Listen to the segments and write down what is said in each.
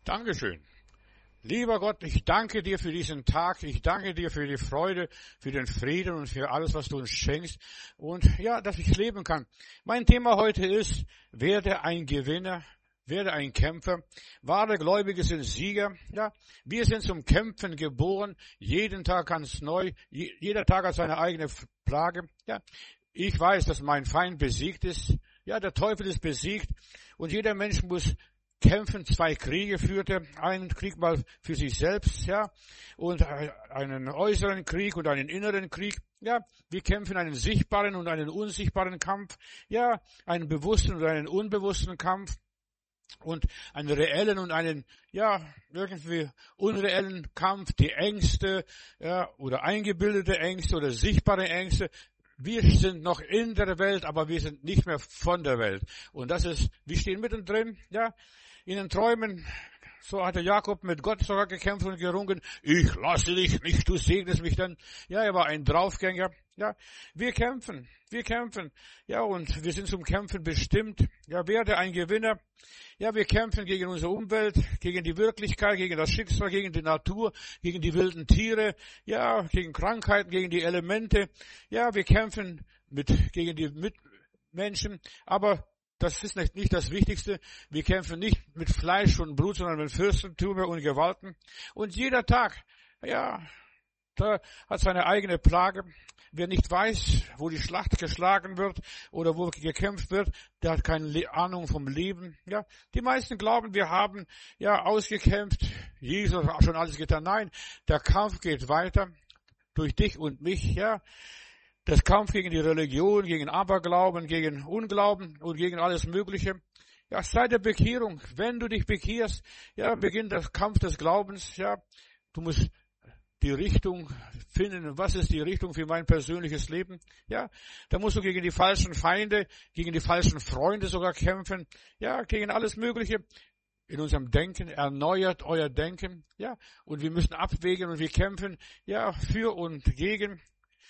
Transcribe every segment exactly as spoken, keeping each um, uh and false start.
Dankeschön. Lieber Gott, ich danke dir für diesen Tag. Ich danke dir für die Freude, für den Frieden und für alles, was du uns schenkst. Und ja, dass ich leben kann. Mein Thema heute ist, werde ein Gewinner, werde ein Kämpfer. Wahre Gläubige sind Sieger. Ja, wir sind zum Kämpfen geboren. Jeden Tag ganz neu. Jeder Tag hat seine eigene Plage. Ja, ich weiß, dass mein Feind besiegt ist. Ja, der Teufel ist besiegt. Und jeder Mensch muss kämpfen. Zwei Kriege führte, einen Krieg mal für sich selbst, ja, und einen äußeren Krieg und einen inneren Krieg. Ja, wir kämpfen einen sichtbaren und einen unsichtbaren Kampf. Ja, einen bewussten und einen unbewussten Kampf. Und einen reellen und einen, ja, irgendwie unreellen Kampf, die Ängste, ja, oder eingebildete Ängste oder sichtbare Ängste. Wir sind noch in der Welt, aber wir sind nicht mehr von der Welt. Und das ist, wir stehen mittendrin, ja, in den Träumen. So hatte Jakob mit Gott sogar gekämpft und gerungen. Ich lasse dich nicht, du segnest mich dann. Ja, er war ein Draufgänger. Ja, wir kämpfen, wir kämpfen. Ja, und wir sind zum Kämpfen bestimmt. Ja, werde ein Gewinner. Ja, wir kämpfen gegen unsere Umwelt, gegen die Wirklichkeit, gegen das Schicksal, gegen die Natur, gegen die wilden Tiere. Ja, gegen Krankheiten, gegen die Elemente. Ja, wir kämpfen mit, gegen die Mitmenschen. Aber das ist nicht, nicht das Wichtigste. Wir kämpfen nicht mit Fleisch und Blut, sondern mit Fürstentümer und Gewalten. Und jeder Tag, ja, da hat seine eigene Plage. Wer nicht weiß, wo die Schlacht geschlagen wird oder wo gekämpft wird, der hat keine Ahnung vom Leben. Ja, die meisten glauben, wir haben ja ausgekämpft. Jesus hat schon alles getan. Nein, der Kampf geht weiter durch dich und mich. Ja, das Kampf gegen die Religion, gegen Aberglauben, gegen Unglauben und gegen alles Mögliche. Ja, seit der Bekehrung, wenn du dich bekehrst, ja, beginnt der Kampf des Glaubens. Ja, du musst die Richtung finden. Was ist die Richtung für mein persönliches Leben? Ja, da musst du gegen die falschen Feinde, gegen die falschen Freunde sogar kämpfen. Ja, gegen alles Mögliche in unserem Denken. Erneuert euer Denken. Ja, und wir müssen abwägen und wir kämpfen, ja, für und gegen.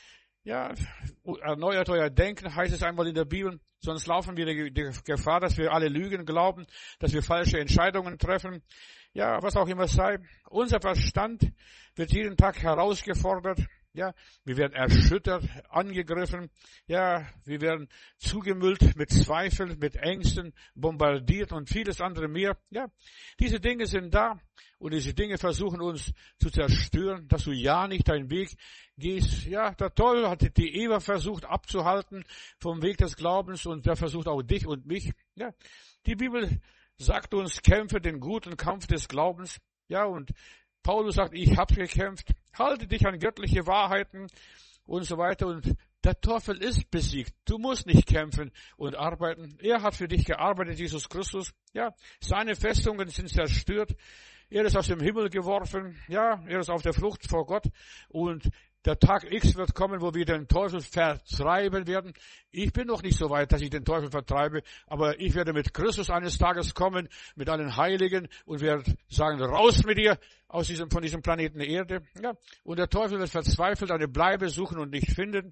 Ja, erneuert euer Denken, heißt es einmal in der Bibel. Sonst laufen wir die Gefahr, dass wir alle Lügen glauben, dass wir falsche Entscheidungen treffen. Ja, was auch immer sei. Unser Verstand wird jeden Tag herausgefordert. Ja, wir werden erschüttert, angegriffen. Ja, wir werden zugemüllt mit Zweifeln, mit Ängsten, bombardiert und vieles andere mehr. Ja, diese Dinge sind da und diese Dinge versuchen uns zu zerstören, dass du ja nicht deinen Weg gehst. Ja, der Teufel hat die Eva versucht abzuhalten vom Weg des Glaubens und der versucht auch dich und mich. Ja, die Bibel sagt uns, kämpfe den guten Kampf des Glaubens. Ja, und Paulus sagt, ich habe gekämpft, halte dich an göttliche Wahrheiten und so weiter. Und der Teufel ist besiegt. Du musst nicht kämpfen und arbeiten. Er hat für dich gearbeitet, Jesus Christus. Ja, seine Festungen sind zerstört. Er ist aus dem Himmel geworfen. Ja, er ist auf der Flucht vor Gott. Und der Tag X wird kommen, wo wir den Teufel vertreiben werden. Ich bin noch nicht so weit, dass ich den Teufel vertreibe, aber ich werde mit Christus eines Tages kommen, mit allen Heiligen und werde sagen, raus mit dir aus diesem, von diesem Planeten Erde. Ja, und der Teufel wird verzweifelt eine Bleibe suchen und nicht finden.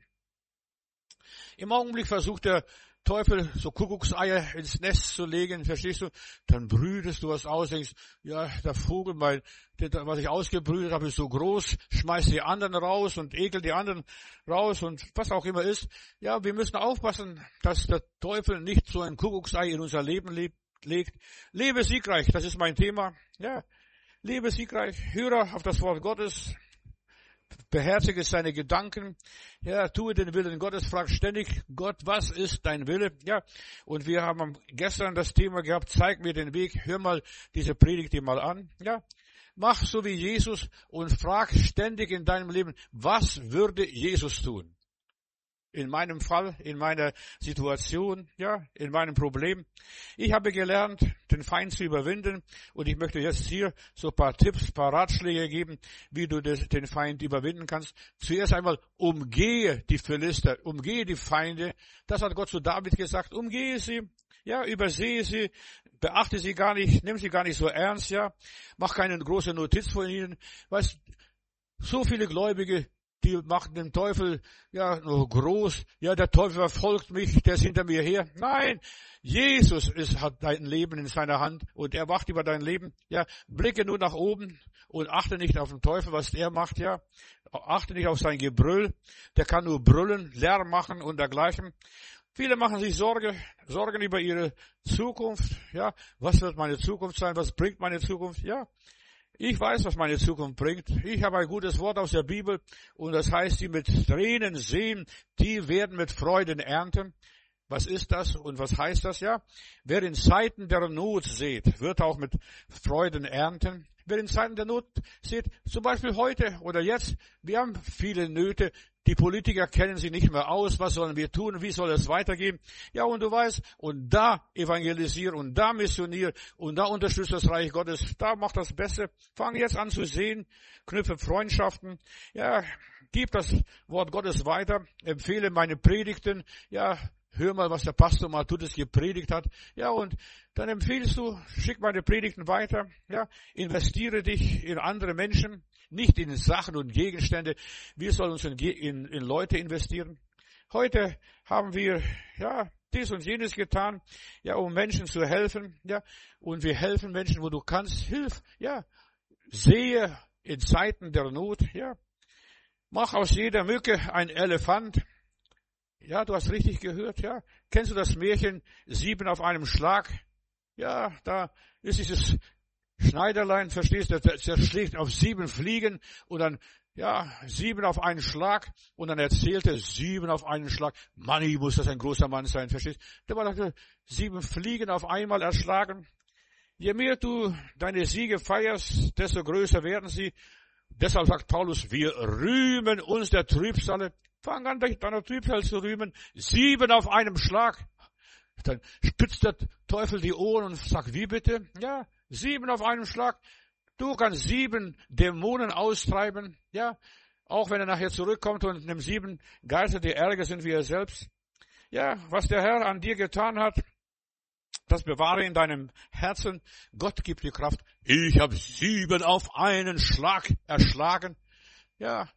Im Augenblick versucht der Teufel so Kuckuckseier ins Nest zu legen, verstehst du? Dann brütest du was aus, denkst, ja, der Vogel, mein, was ich ausgebrütet habe, ist so groß, schmeißt die anderen raus und ekelt die anderen raus und was auch immer ist. Ja, wir müssen aufpassen, dass der Teufel nicht so ein Kuckucksei in unser Leben legt. Lebe siegreich, das ist mein Thema. Ja, lebe siegreich, höre auf das Wort Gottes. Beherzige seine Gedanken, ja, tue den Willen Gottes, frag ständig, Gott, was ist dein Wille? Ja, und wir haben gestern das Thema gehabt, zeig mir den Weg, hör mal diese Predigt dir mal an, ja, mach so wie Jesus und frag ständig in deinem Leben, was würde Jesus tun? In meinem Fall, in meiner Situation, ja, in meinem Problem. Ich habe gelernt, den Feind zu überwinden und ich möchte jetzt hier so ein paar Tipps, ein paar Ratschläge geben, wie du das, den Feind überwinden kannst. Zuerst einmal, umgehe die Philister, umgehe die Feinde. Das hat Gott zu David gesagt, umgehe sie, ja, übersehe sie, beachte sie gar nicht, nimm sie gar nicht so ernst, ja, mach keine große Notiz von ihnen. Weißt, so viele Gläubige, die machen den Teufel, ja, nur groß. Ja, der Teufel verfolgt mich, der ist hinter mir her. Nein, Jesus ist, hat dein Leben in seiner Hand und er wacht über dein Leben. Ja, blicke nur nach oben und achte nicht auf den Teufel, was er macht, ja. Achte nicht auf sein Gebrüll. Der kann nur brüllen, Lärm machen und dergleichen. Viele machen sich Sorge, Sorgen über ihre Zukunft. Ja, was wird meine Zukunft sein? Was bringt meine Zukunft? Ja, ich weiß, was meine Zukunft bringt. Ich habe ein gutes Wort aus der Bibel und das heißt, die mit Tränen sehen, die werden mit Freuden ernten. Was ist das und was heißt das? Ja, wer in Zeiten der Not sät, wird auch mit Freuden ernten. Wer in Zeiten der Not sät, zum Beispiel heute oder jetzt, wir haben viele Nöte. Die Politiker kennen sich nicht mehr aus. Was sollen wir tun? Wie soll es weitergehen? Ja, und du weißt, und da evangelisier und da missionier und da unterstützt das Reich Gottes. Da macht das Beste. Fang jetzt an zu sehen, knüpfe Freundschaften. Ja, gib das Wort Gottes weiter. Empfehle meine Predigten. Ja, hör mal, was der Pastor Matthäus gepredigt hat. Ja, und dann empfiehlst du, schick meine Predigten weiter. Ja, investiere dich in andere Menschen. Nicht in Sachen und Gegenstände. Wir sollen uns in, in, in Leute investieren. Heute haben wir, ja, dies und jenes getan, ja, um Menschen zu helfen, ja. Und wir helfen Menschen, wo du kannst. Hilf, ja. Sehe in Zeiten der Not, ja. Mach aus jeder Mücke ein Elefant. Ja, du hast richtig gehört, ja. Kennst du das Märchen Sieben auf einem Schlag? Ja, da ist dieses Schneiderlein, verstehst du, der zerschlägt auf sieben Fliegen und dann, ja, sieben auf einen Schlag und dann erzählt er sieben auf einen Schlag. Manni, muss das ein großer Mann sein, verstehst du? Der war dachte, sieben Fliegen auf einmal erschlagen. Je mehr du deine Siege feierst, desto größer werden sie. Deshalb sagt Paulus, wir rühmen uns der Trübsale. Fang an, deiner Trübsal zu rühmen. Sieben auf einem Schlag. Dann spitzt der Teufel die Ohren und sagt, wie bitte? Ja, sieben auf einem Schlag. Du kannst sieben Dämonen austreiben. Ja, auch wenn er nachher zurückkommt und nimmt sieben Geister, die ärger sind wie er selbst. Ja, was der Herr an dir getan hat, das bewahre in deinem Herzen. Gott gibt dir Kraft. Ich habe sieben auf einen Schlag erschlagen. Ja,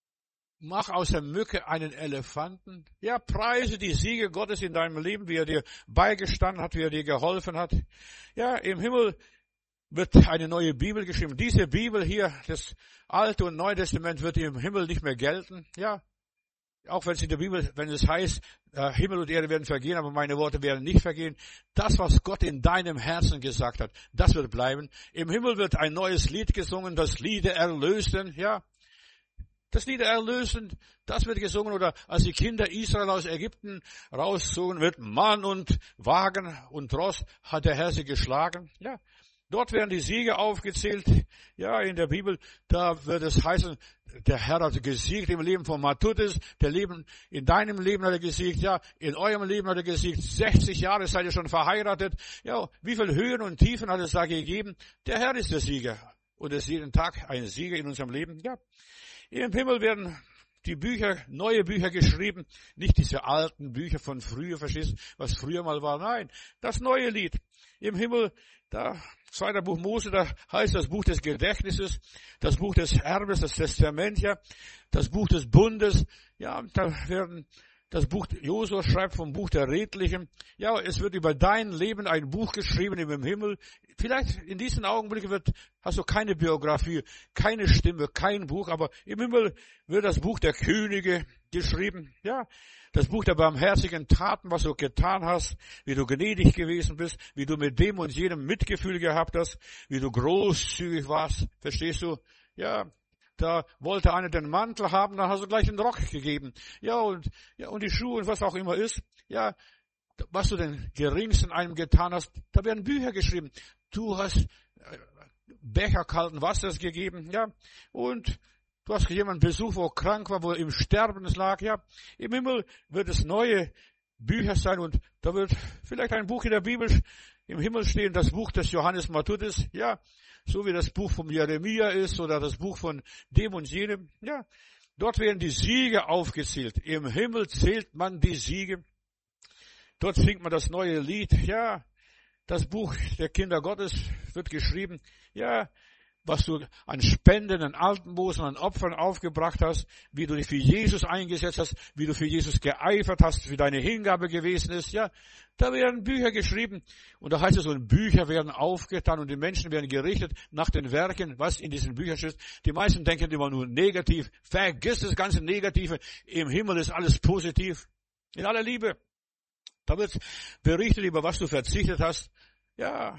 mach aus der Mücke einen Elefanten. Ja, preise die Siege Gottes in deinem Leben, wie er dir beigestanden hat, wie er dir geholfen hat. Ja, im Himmel wird eine neue Bibel geschrieben. Diese Bibel hier, das Alte und Neue Testament, wird im Himmel nicht mehr gelten. Ja, auch wenn es in der Bibel, wenn es heißt, äh, Himmel und Erde werden vergehen, aber meine Worte werden nicht vergehen. Das, was Gott in deinem Herzen gesagt hat, das wird bleiben. Im Himmel wird ein neues Lied gesungen, das Lied der Erlösten, ja. Das Lied der Erlösen, das wird gesungen, oder als die Kinder Israel aus Ägypten rauszogen, wird Mann und Wagen und Ross hat der Herr sie geschlagen. Ja, dort werden die Siege aufgezählt. Ja, in der Bibel, da wird es heißen, der Herr hat gesiegt im Leben von Matthäus, der Leben, in deinem Leben hat er gesiegt, ja, in eurem Leben hat er gesiegt. sechzig Jahre seid ihr schon verheiratet. Ja, wie viel Höhen und Tiefen hat es da gegeben? Der Herr ist der Sieger. Und es ist jeden Tag ein Sieger in unserem Leben. Ja. Im Himmel werden die Bücher, neue Bücher geschrieben, nicht diese alten Bücher von früher, verstehst du, was früher mal war. Nein, das neue Lied. Im Himmel, da, zweiter Buch Mose, da heißt das Buch des Gedächtnisses, das Buch des Erbes, das Testament, ja, das Buch des Bundes, ja, da werden, das Buch, Josua schreibt vom Buch der Redlichen. Ja, es wird über dein Leben ein Buch geschrieben im Himmel. Vielleicht in diesen Augenblicken wird, hast du keine Biografie, keine Stimme, kein Buch, aber im Himmel wird das Buch der Könige geschrieben. Ja, das Buch der barmherzigen Taten, was du getan hast, wie du gnädig gewesen bist, wie du mit dem und jedem Mitgefühl gehabt hast, wie du großzügig warst. Verstehst du? Ja. Da wollte einer den Mantel haben, dann hast du gleich den Rock gegeben. Ja, und, ja, und die Schuhe und was auch immer ist. Ja, was du den Geringsten einem getan hast, da werden Bücher geschrieben. Du hast Becher kalten Wassers gegeben, ja, und du hast jemanden besucht, wo krank war, wo er im Sterben lag, ja. Im Himmel wird es neue Bücher sein und da wird vielleicht ein Buch in der Bibel im Himmel stehen, das Buch des Johannes Matthäus, ja. So wie das Buch von Jeremia ist oder das Buch von dem und jenem. Ja, dort werden die Siege aufgezählt. Im Himmel zählt man die Siege. Dort singt man das neue Lied. Ja, das Buch der Kinder Gottes wird geschrieben. Ja, was du an Spenden, an Altenbußen, an Opfern aufgebracht hast, wie du dich für Jesus eingesetzt hast, wie du für Jesus geeifert hast, wie deine Hingabe gewesen ist, ja, da werden Bücher geschrieben und da heißt es, und Bücher werden aufgetan und die Menschen werden gerichtet nach den Werken, was in diesen Büchern steht. Die meisten denken immer nur negativ, vergiss das ganze Negative, im Himmel ist alles positiv, in aller Liebe. Da wird berichtet, über was du verzichtet hast, ja.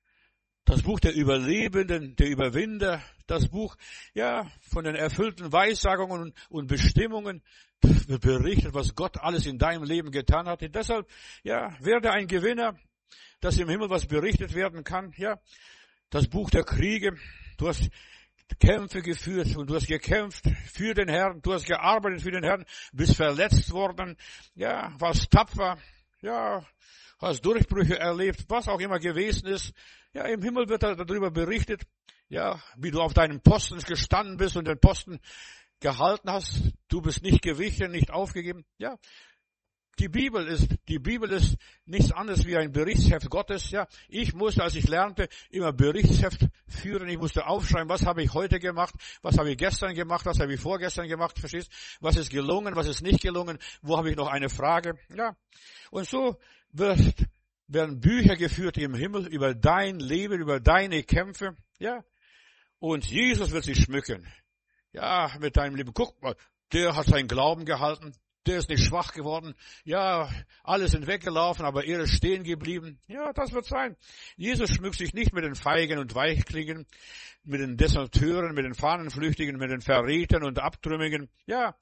Das Buch der Überlebenden, der Überwinder, das Buch, ja, von den erfüllten Weissagungen und, und Bestimmungen, wird berichtet, was Gott alles in deinem Leben getan hat. Und deshalb, ja, werde ein Gewinner, dass im Himmel was berichtet werden kann, ja. Das Buch der Kriege, du hast Kämpfe geführt und du hast gekämpft für den Herrn, du hast gearbeitet für den Herrn, bist verletzt worden, ja, warst tapfer, ja, hast Durchbrüche erlebt, was auch immer gewesen ist. Ja, im Himmel wird darüber berichtet, ja, wie du auf deinem Posten gestanden bist und den Posten gehalten hast. Du bist nicht gewichen, nicht aufgegeben. Ja, die Bibel ist, die Bibel ist nichts anderes wie ein Berichtsheft Gottes. Ja, ich musste, als ich lernte, immer Berichtsheft führen. Ich musste aufschreiben, was habe ich heute gemacht, was habe ich gestern gemacht, was habe ich vorgestern gemacht, verstehst? Was ist gelungen, was ist nicht gelungen, wo habe ich noch eine Frage? Ja, und so wird werden Bücher geführt im Himmel über dein Leben, über deine Kämpfe, ja. Und Jesus wird sich schmücken. Ja, mit deinem Leben. Guck mal, der hat seinen Glauben gehalten, der ist nicht schwach geworden. Ja, alle sind weggelaufen, aber er ist stehen geblieben. Ja, das wird sein. Jesus schmückt sich nicht mit den Feigen und Weichklingen, mit den Deserteuren, mit den Fahnenflüchtigen, mit den Verrätern und Abtrünnigen. Ja,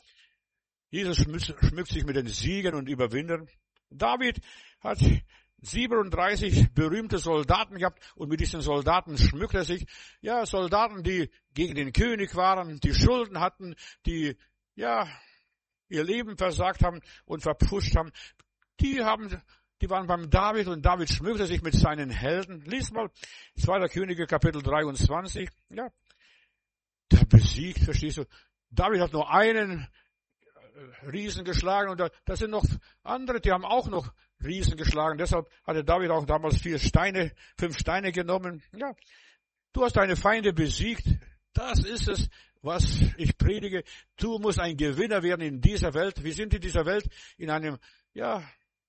Jesus schmückt sich mit den Siegern und Überwindern. David hat siebenunddreißig berühmte Soldaten gehabt und mit diesen Soldaten schmückt er sich. Ja, Soldaten, die gegen den König waren, die Schulden hatten, die, ja, ihr Leben versagt haben und verpfuscht haben. Die haben, die waren beim David und David schmückte sich mit seinen Helden. Lies mal zweiter Könige Kapitel dreiundzwanzig. Ja, der besiegt, verstehst du? David hat nur einen Riesen geschlagen und da, da sind noch andere, die haben auch noch Riesen geschlagen. Deshalb hatte David auch damals vier Steine, fünf Steine genommen. Ja, du hast deine Feinde besiegt. Das ist es, was ich predige. Du musst ein Gewinner werden in dieser Welt. Wir sind in dieser Welt in einem, ja,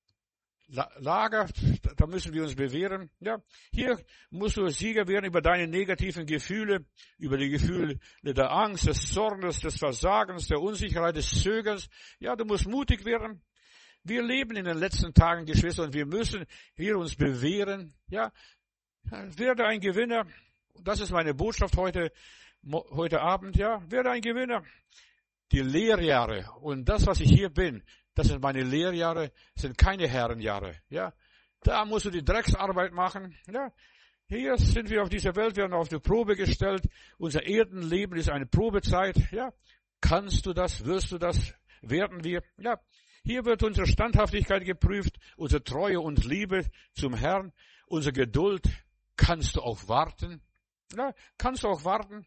Lager. Da müssen wir uns bewähren. Ja, hier musst du Sieger werden über deine negativen Gefühle, über die Gefühle der Angst, des Zornes, des Versagens, der Unsicherheit, des Zögerns. Ja, du musst mutig werden. Wir leben in den letzten Tagen, Geschwister, und wir müssen hier uns bewähren. Ja, werde ein Gewinner. Das ist meine Botschaft heute, heute Abend. Ja, werde ein Gewinner. Die Lehrjahre und das, was ich hier bin, das sind meine Lehrjahre, sind keine Herrenjahre. Ja, da musst du die Drecksarbeit machen. Ja, hier sind wir auf dieser Welt, wir werden auf die Probe gestellt. Unser Erdenleben ist eine Probezeit. Ja, kannst du das? Wirst du das? Werden wir? Ja. Hier wird unsere Standhaftigkeit geprüft, unsere Treue und Liebe zum Herrn, unsere Geduld. Kannst du auch warten? Ja, kannst du auch warten?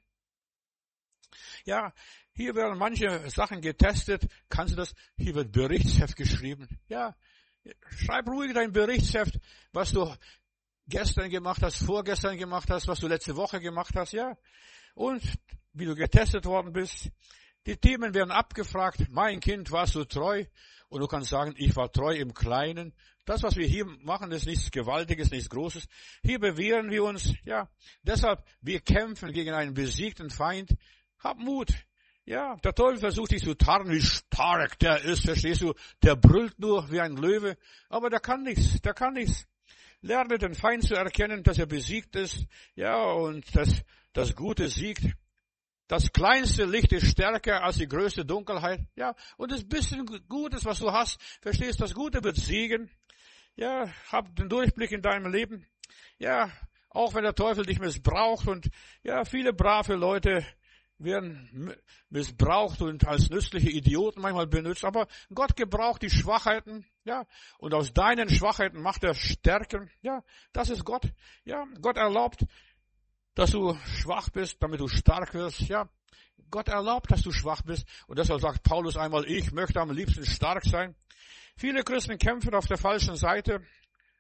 Ja, hier werden manche Sachen getestet. Kannst du das? Hier wird Berichtsheft geschrieben. Ja, schreib ruhig dein Berichtsheft, was du gestern gemacht hast, vorgestern gemacht hast, was du letzte Woche gemacht hast. Ja, und wie du getestet worden bist. Die Themen werden abgefragt. Mein Kind, warst du treu? Und du kannst sagen, ich war treu im Kleinen. Das, was wir hier machen, ist nichts Gewaltiges, nichts Großes. Hier bewähren wir uns. Ja, deshalb, wir kämpfen gegen einen besiegten Feind. Hab Mut. Ja, der Teufel versucht dich zu tarnen, wie stark der ist, verstehst du? Der brüllt nur wie ein Löwe. Aber der kann nichts, der kann nichts. Lerne den Feind zu erkennen, dass er besiegt ist. Ja, und dass das Gute siegt. Das kleinste Licht ist stärker als die größte Dunkelheit. Ja, und das bisschen Gutes, was du hast, verstehst, das Gute wird siegen. Ja, hab den Durchblick in deinem Leben. Ja, auch wenn der Teufel dich missbraucht und ja, viele brave Leute werden missbraucht und als nützliche Idioten manchmal benutzt. Aber Gott gebraucht die Schwachheiten, ja, und aus deinen Schwachheiten macht er Stärken. Ja, das ist Gott. Ja, Gott erlaubt, dass du schwach bist, damit du stark wirst. Ja, Gott erlaubt, dass du schwach bist. Und deshalb sagt Paulus einmal, ich möchte am liebsten stark sein. Viele Christen kämpfen auf der falschen Seite,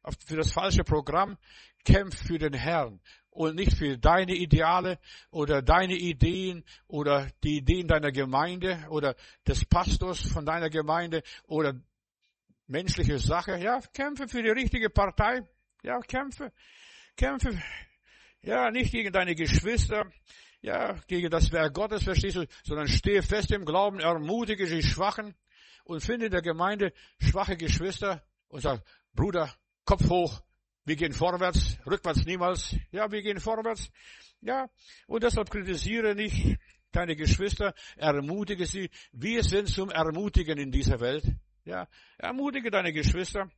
für das falsche Programm. Kämpf für den Herrn und nicht für deine Ideale oder deine Ideen oder die Ideen deiner Gemeinde oder des Pastors von deiner Gemeinde oder menschliche Sache. Ja, kämpfe für die richtige Partei. Ja, kämpfe. Kämpfe. Ja, nicht gegen deine Geschwister. Ja, gegen das Werk Gottes, verstehst du, sondern stehe fest im Glauben, ermutige die Schwachen und finde in der Gemeinde schwache Geschwister und sag, Bruder, Kopf hoch, wir gehen vorwärts, rückwärts niemals. Ja, wir gehen vorwärts. Ja, und deshalb kritisiere nicht deine Geschwister, ermutige sie. Wir sind zum Ermutigen in dieser Welt. Ja, ermutige deine Geschwister.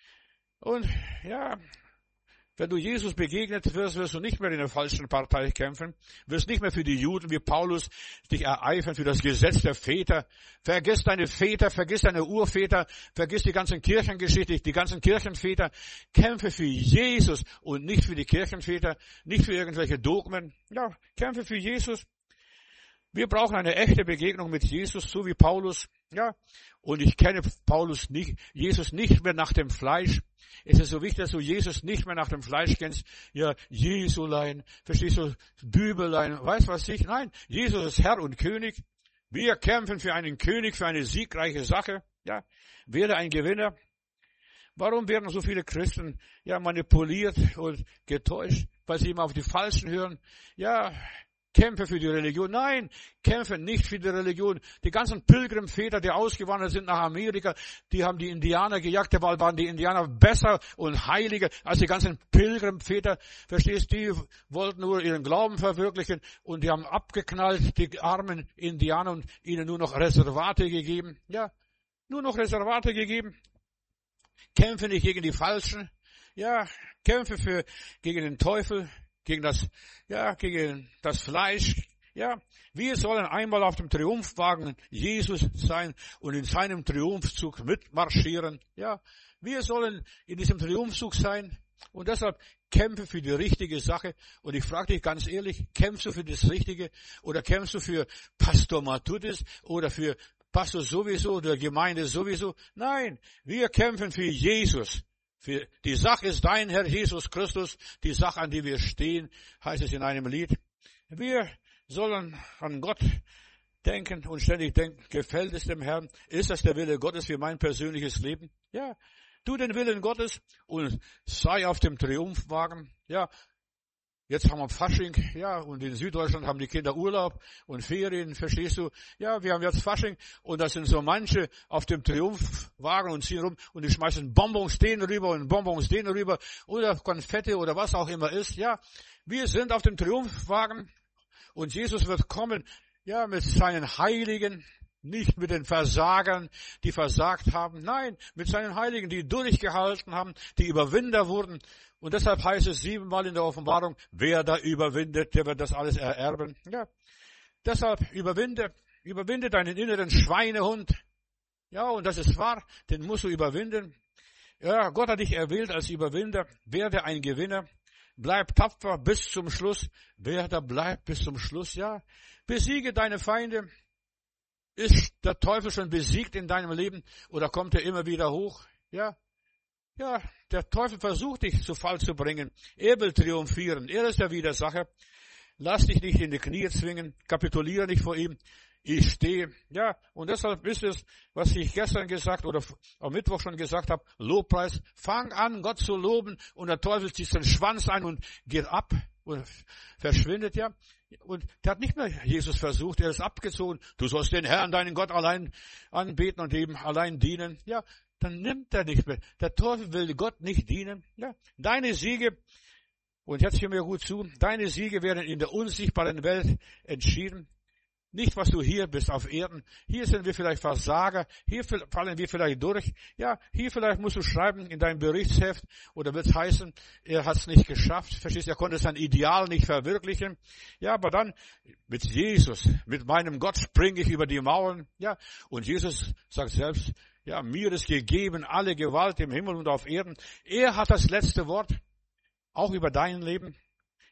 Und ja, wenn du Jesus begegnet wirst, wirst du nicht mehr in der falschen Partei kämpfen, wirst nicht mehr für die Juden wie Paulus dich ereifern für das Gesetz der Väter. Vergiss deine Väter, vergiss deine Urväter, vergiss die ganzen Kirchengeschichte, die ganzen Kirchenväter. Kämpfe für Jesus und nicht für die Kirchenväter, nicht für irgendwelche Dogmen. Ja, kämpfe für Jesus. Wir brauchen eine echte Begegnung mit Jesus, so wie Paulus. Ja, und ich kenne Paulus nicht, Jesus nicht mehr nach dem Fleisch. Es ist so wichtig, dass du Jesus nicht mehr nach dem Fleisch kennst. Ja, Jesulein, verstehst du, Bübelein, weißt was ich? Nein, Jesus ist Herr und König. Wir kämpfen für einen König, für eine siegreiche Sache. Ja, werde ein Gewinner. Warum werden so viele Christen ja manipuliert und getäuscht, weil sie immer auf die Falschen hören? Ja, kämpfe für die Religion. Nein, kämpfe nicht für die Religion. Die ganzen Pilgerväter, die ausgewandert sind nach Amerika, die haben die Indianer gejagt, weil waren die Indianer besser und heiliger als die ganzen Pilgerväter. Verstehst du? Die wollten nur ihren Glauben verwirklichen und die haben abgeknallt, die armen Indianer, und ihnen nur noch Reservate gegeben. Ja, nur noch Reservate gegeben. Kämpfe nicht gegen die Falschen. Ja, kämpfe für, gegen den Teufel. Gegen das, ja, gegen das Fleisch. Ja, wir sollen einmal auf dem Triumphwagen Jesus sein und in seinem Triumphzug mitmarschieren. Ja, wir sollen in diesem Triumphzug sein und deshalb kämpfe für die richtige Sache. Und ich frage dich ganz ehrlich, kämpfst du für das Richtige oder kämpfst du für Pastor Matthäus oder für Pastor sowieso oder Gemeinde sowieso? Nein, wir kämpfen für Jesus. Für die Sache ist dein Herr Jesus Christus, die Sache, an die wir stehen, heißt es in einem Lied. Wir sollen an Gott denken und ständig denken, gefällt es dem Herrn? Ist das der Wille Gottes für mein persönliches Leben? Ja, tu den Willen Gottes und sei auf dem Triumphwagen. Ja, jetzt haben wir Fasching, ja, und in Süddeutschland haben die Kinder Urlaub und Ferien, verstehst du? Ja, wir haben jetzt Fasching und da sind so manche auf dem Triumphwagen und ziehen rum und die schmeißen Bonbons denen rüber und Bonbons denen rüber oder Konfetti oder was auch immer ist. Ja, wir sind auf dem Triumphwagen und Jesus wird kommen, ja, mit seinen Heiligen, nicht mit den Versagern, die versagt haben. Nein, mit seinen Heiligen, die durchgehalten haben, die Überwinder wurden. Und deshalb heißt es siebenmal in der Offenbarung, wer da überwindet, der wird das alles ererben. Ja, deshalb überwinde, überwinde deinen inneren Schweinehund. Ja, und das ist wahr, den musst du überwinden. Ja, Gott hat dich erwählt als Überwinder. Werde ein Gewinner. Bleib tapfer bis zum Schluss. Wer da bleibt bis zum Schluss, ja. Besiege deine Feinde. Ist der Teufel schon besiegt in deinem Leben oder kommt er immer wieder hoch? Ja. Ja, der Teufel versucht dich zu Fall zu bringen. Er will triumphieren. Er ist der Widersacher. Lass dich nicht in die Knie zwingen. Kapituliere nicht vor ihm. Ich stehe. Ja, und deshalb ist es, was ich gestern gesagt oder am Mittwoch schon gesagt habe, Lobpreis. Fang an, Gott zu loben und der Teufel zieht den Schwanz ein und geht ab und verschwindet, ja. Und der hat nicht mehr Jesus versucht, er ist abgezogen. Du sollst den Herrn, deinen Gott allein anbeten und ihm allein dienen. Ja, dann nimmt er nicht mehr. Der Teufel will Gott nicht dienen. Ja, deine Siege, und jetzt hör mir gut zu, deine Siege werden in der unsichtbaren Welt entschieden. Nicht, was du hier bist auf Erden. Hier sind wir vielleicht Versager. Hier fallen wir vielleicht durch. Ja, hier vielleicht musst du schreiben in deinem Berichtsheft oder wird es heißen, er hat es nicht geschafft. Verstehst du, er konnte sein Ideal nicht verwirklichen. Ja, aber dann mit Jesus, mit meinem Gott springe ich über die Mauern. Ja, und Jesus sagt selbst, ja, mir ist gegeben alle Gewalt im Himmel und auf Erden. Er hat das letzte Wort, auch über dein Leben.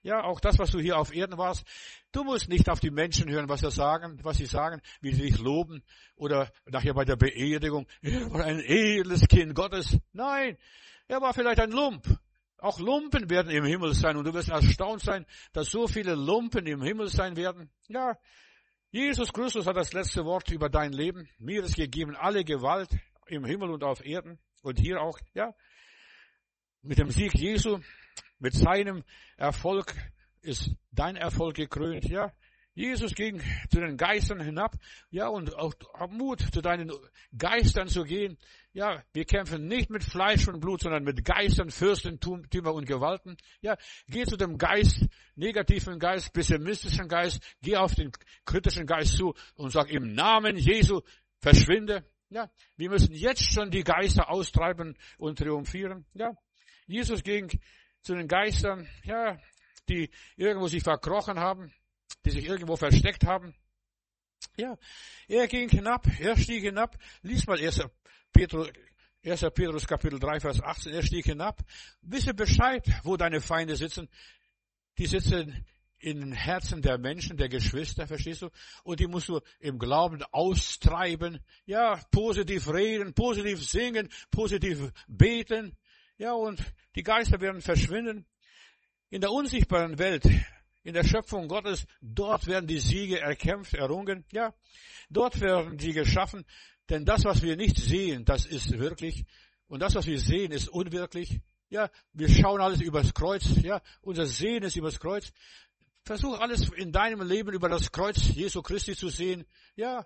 Ja, auch das, was du hier auf Erden warst. Du musst nicht auf die Menschen hören, was sie sagen, was sie sagen, wie sie dich loben oder nachher bei der Beerdigung. Er war ein edles Kind Gottes. Nein, er war vielleicht ein Lump. Auch Lumpen werden im Himmel sein und du wirst erstaunt sein, dass so viele Lumpen im Himmel sein werden. Ja, Jesus Christus hat das letzte Wort über dein Leben. Mir ist gegeben alle Gewalt im Himmel und auf Erden und hier auch, ja. Mit dem Sieg Jesu, mit seinem Erfolg ist dein Erfolg gekrönt, ja. Jesus ging zu den Geistern hinab, ja, und auch hab Mut, zu deinen Geistern zu gehen. Ja, wir kämpfen nicht mit Fleisch und Blut, sondern mit Geistern, Fürstentümer und Gewalten. Ja, geh zu dem Geist, negativen Geist, pessimistischen Geist, geh auf den kritischen Geist zu und sag im Namen Jesu, verschwinde. Ja, wir müssen jetzt schon die Geister austreiben und triumphieren. Ja, Jesus ging zu den Geistern, ja, die irgendwo sich verkrochen haben, die sich irgendwo versteckt haben. Ja, er ging hinab, er stieg hinab. Lies mal erster Petrus, erster Petrus Kapitel drei, Vers achtzehn. Er stieg hinab. Wisse Bescheid, wo deine Feinde sitzen. Die sitzen in den Herzen der Menschen, der Geschwister, verstehst du? Und die musst du im Glauben austreiben. Ja, positiv reden, positiv singen, positiv beten. Ja, und die Geister werden verschwinden. In der unsichtbaren Welt, in der Schöpfung Gottes, dort werden die Siege erkämpft, errungen. Ja, dort werden sie geschaffen. Denn das, was wir nicht sehen, das ist wirklich. Und das, was wir sehen, ist unwirklich. Ja, wir schauen alles übers Kreuz. Ja, unser Sehen ist übers Kreuz. Versuch alles in deinem Leben über das Kreuz Jesu Christi zu sehen. Ja,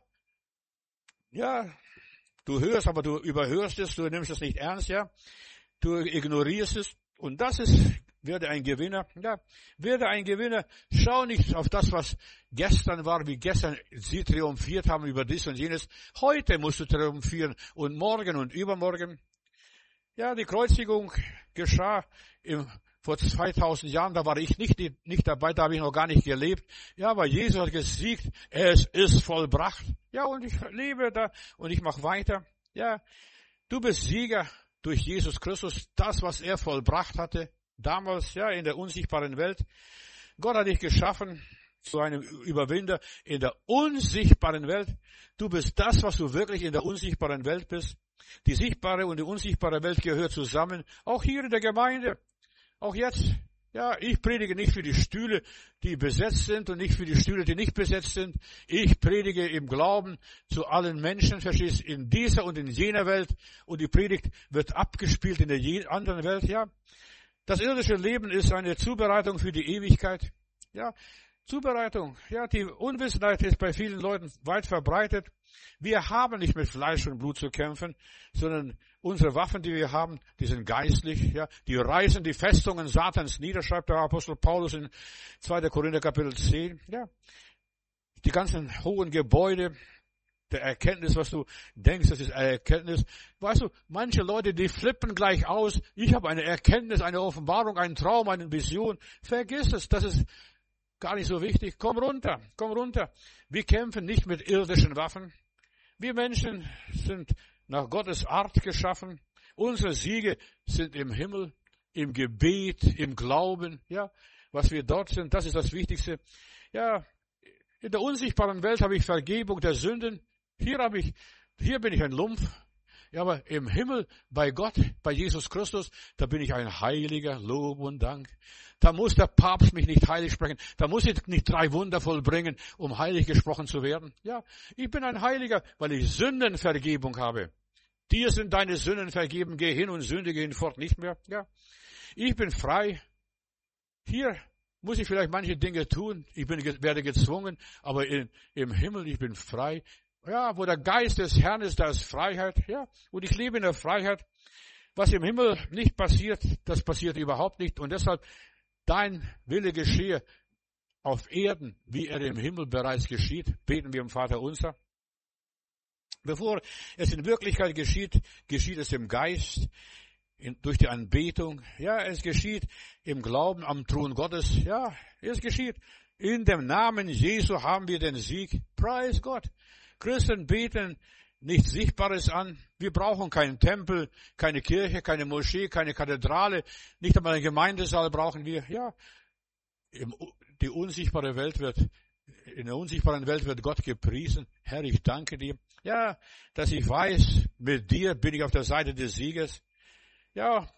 ja, du hörst, aber du überhörst es, du nimmst es nicht ernst, ja. Du ignorierst es. Und das ist, werde ein Gewinner. Ja, werde ein Gewinner. Schau nicht auf das, was gestern war, wie gestern sie triumphiert haben über dies und jenes. Heute musst du triumphieren und morgen und übermorgen. Ja, die Kreuzigung geschah im, vor zweitausend Jahren, da war ich nicht, nicht dabei, da habe ich noch gar nicht gelebt. Ja, aber Jesus hat gesiegt, es ist vollbracht. Ja, und ich lebe da und ich mache weiter. Ja, du bist Sieger durch Jesus Christus, das, was er vollbracht hatte. Damals, ja, in der unsichtbaren Welt. Gott hat dich geschaffen zu einem Überwinder in der unsichtbaren Welt. Du bist das, was du wirklich in der unsichtbaren Welt bist. Die sichtbare und die unsichtbare Welt gehört zusammen. Auch hier in der Gemeinde. Auch jetzt. Ja, ich predige nicht für die Stühle, die besetzt sind und nicht für die Stühle, die nicht besetzt sind. Ich predige im Glauben zu allen Menschen, verstehst, in dieser und in jener Welt. Und die Predigt wird abgespielt in der anderen Welt, ja. Das irdische Leben ist eine Zubereitung für die Ewigkeit. Ja, Zubereitung. Ja, die Unwissenheit ist bei vielen Leuten weit verbreitet. Wir haben nicht mit Fleisch und Blut zu kämpfen, sondern unsere Waffen, die wir haben, die sind geistlich. Ja, die reißen die Festungen Satans nieder, schreibt der Apostel Paulus in zweiter Korinther Kapitel zehn. Ja, die ganzen hohen Gebäude der Erkenntnis, was du denkst, das ist eine Erkenntnis. Weißt du, manche Leute, die flippen gleich aus. Ich habe eine Erkenntnis, eine Offenbarung, einen Traum, eine Vision. Vergiss es, das ist gar nicht so wichtig. Komm runter, komm runter. Wir kämpfen nicht mit irdischen Waffen. Wir Menschen sind nach Gottes Art geschaffen. Unsere Siege sind im Himmel, im Gebet, im Glauben. Ja, was wir dort sind, das ist das Wichtigste. Ja, in der unsichtbaren Welt habe ich Vergebung der Sünden. Hier habe ich, hier bin ich ein Lumpf. Ja, aber im Himmel, bei Gott, bei Jesus Christus, da bin ich ein Heiliger, Lob und Dank. Da muss der Papst mich nicht heilig sprechen. Da muss ich nicht drei Wunder vollbringen, um heilig gesprochen zu werden. Ja, ich bin ein Heiliger, weil ich Sündenvergebung habe. Dir sind deine Sünden vergeben, geh hin und sündige hinfort nicht mehr. Ja, ich bin frei. Hier muss ich vielleicht manche Dinge tun. Ich bin, werde gezwungen, aber in, im Himmel, ich bin frei. Ja, wo der Geist des Herrn ist, da ist Freiheit. Ja, und ich lebe in der Freiheit. Was im Himmel nicht passiert, das passiert überhaupt nicht. Und deshalb, dein Wille geschehe auf Erden, wie er im Himmel bereits geschieht. Beten wir im Vater unser. Bevor es in Wirklichkeit geschieht, geschieht es im Geist, in, durch die Anbetung. Ja, es geschieht im Glauben am Thron Gottes. Ja, es geschieht. In dem Namen Jesu haben wir den Sieg. Preis Gott. Christen beten nichts Sichtbares an. Wir brauchen keinen Tempel, keine Kirche, keine Moschee, keine Kathedrale. Nicht einmal einen Gemeindesaal brauchen wir. Ja, Die unsichtbare Welt wird, in der unsichtbaren Welt wird Gott gepriesen. Herr, ich danke dir. Ja, dass ich weiß, mit dir bin ich auf der Seite des Siegers. Ja,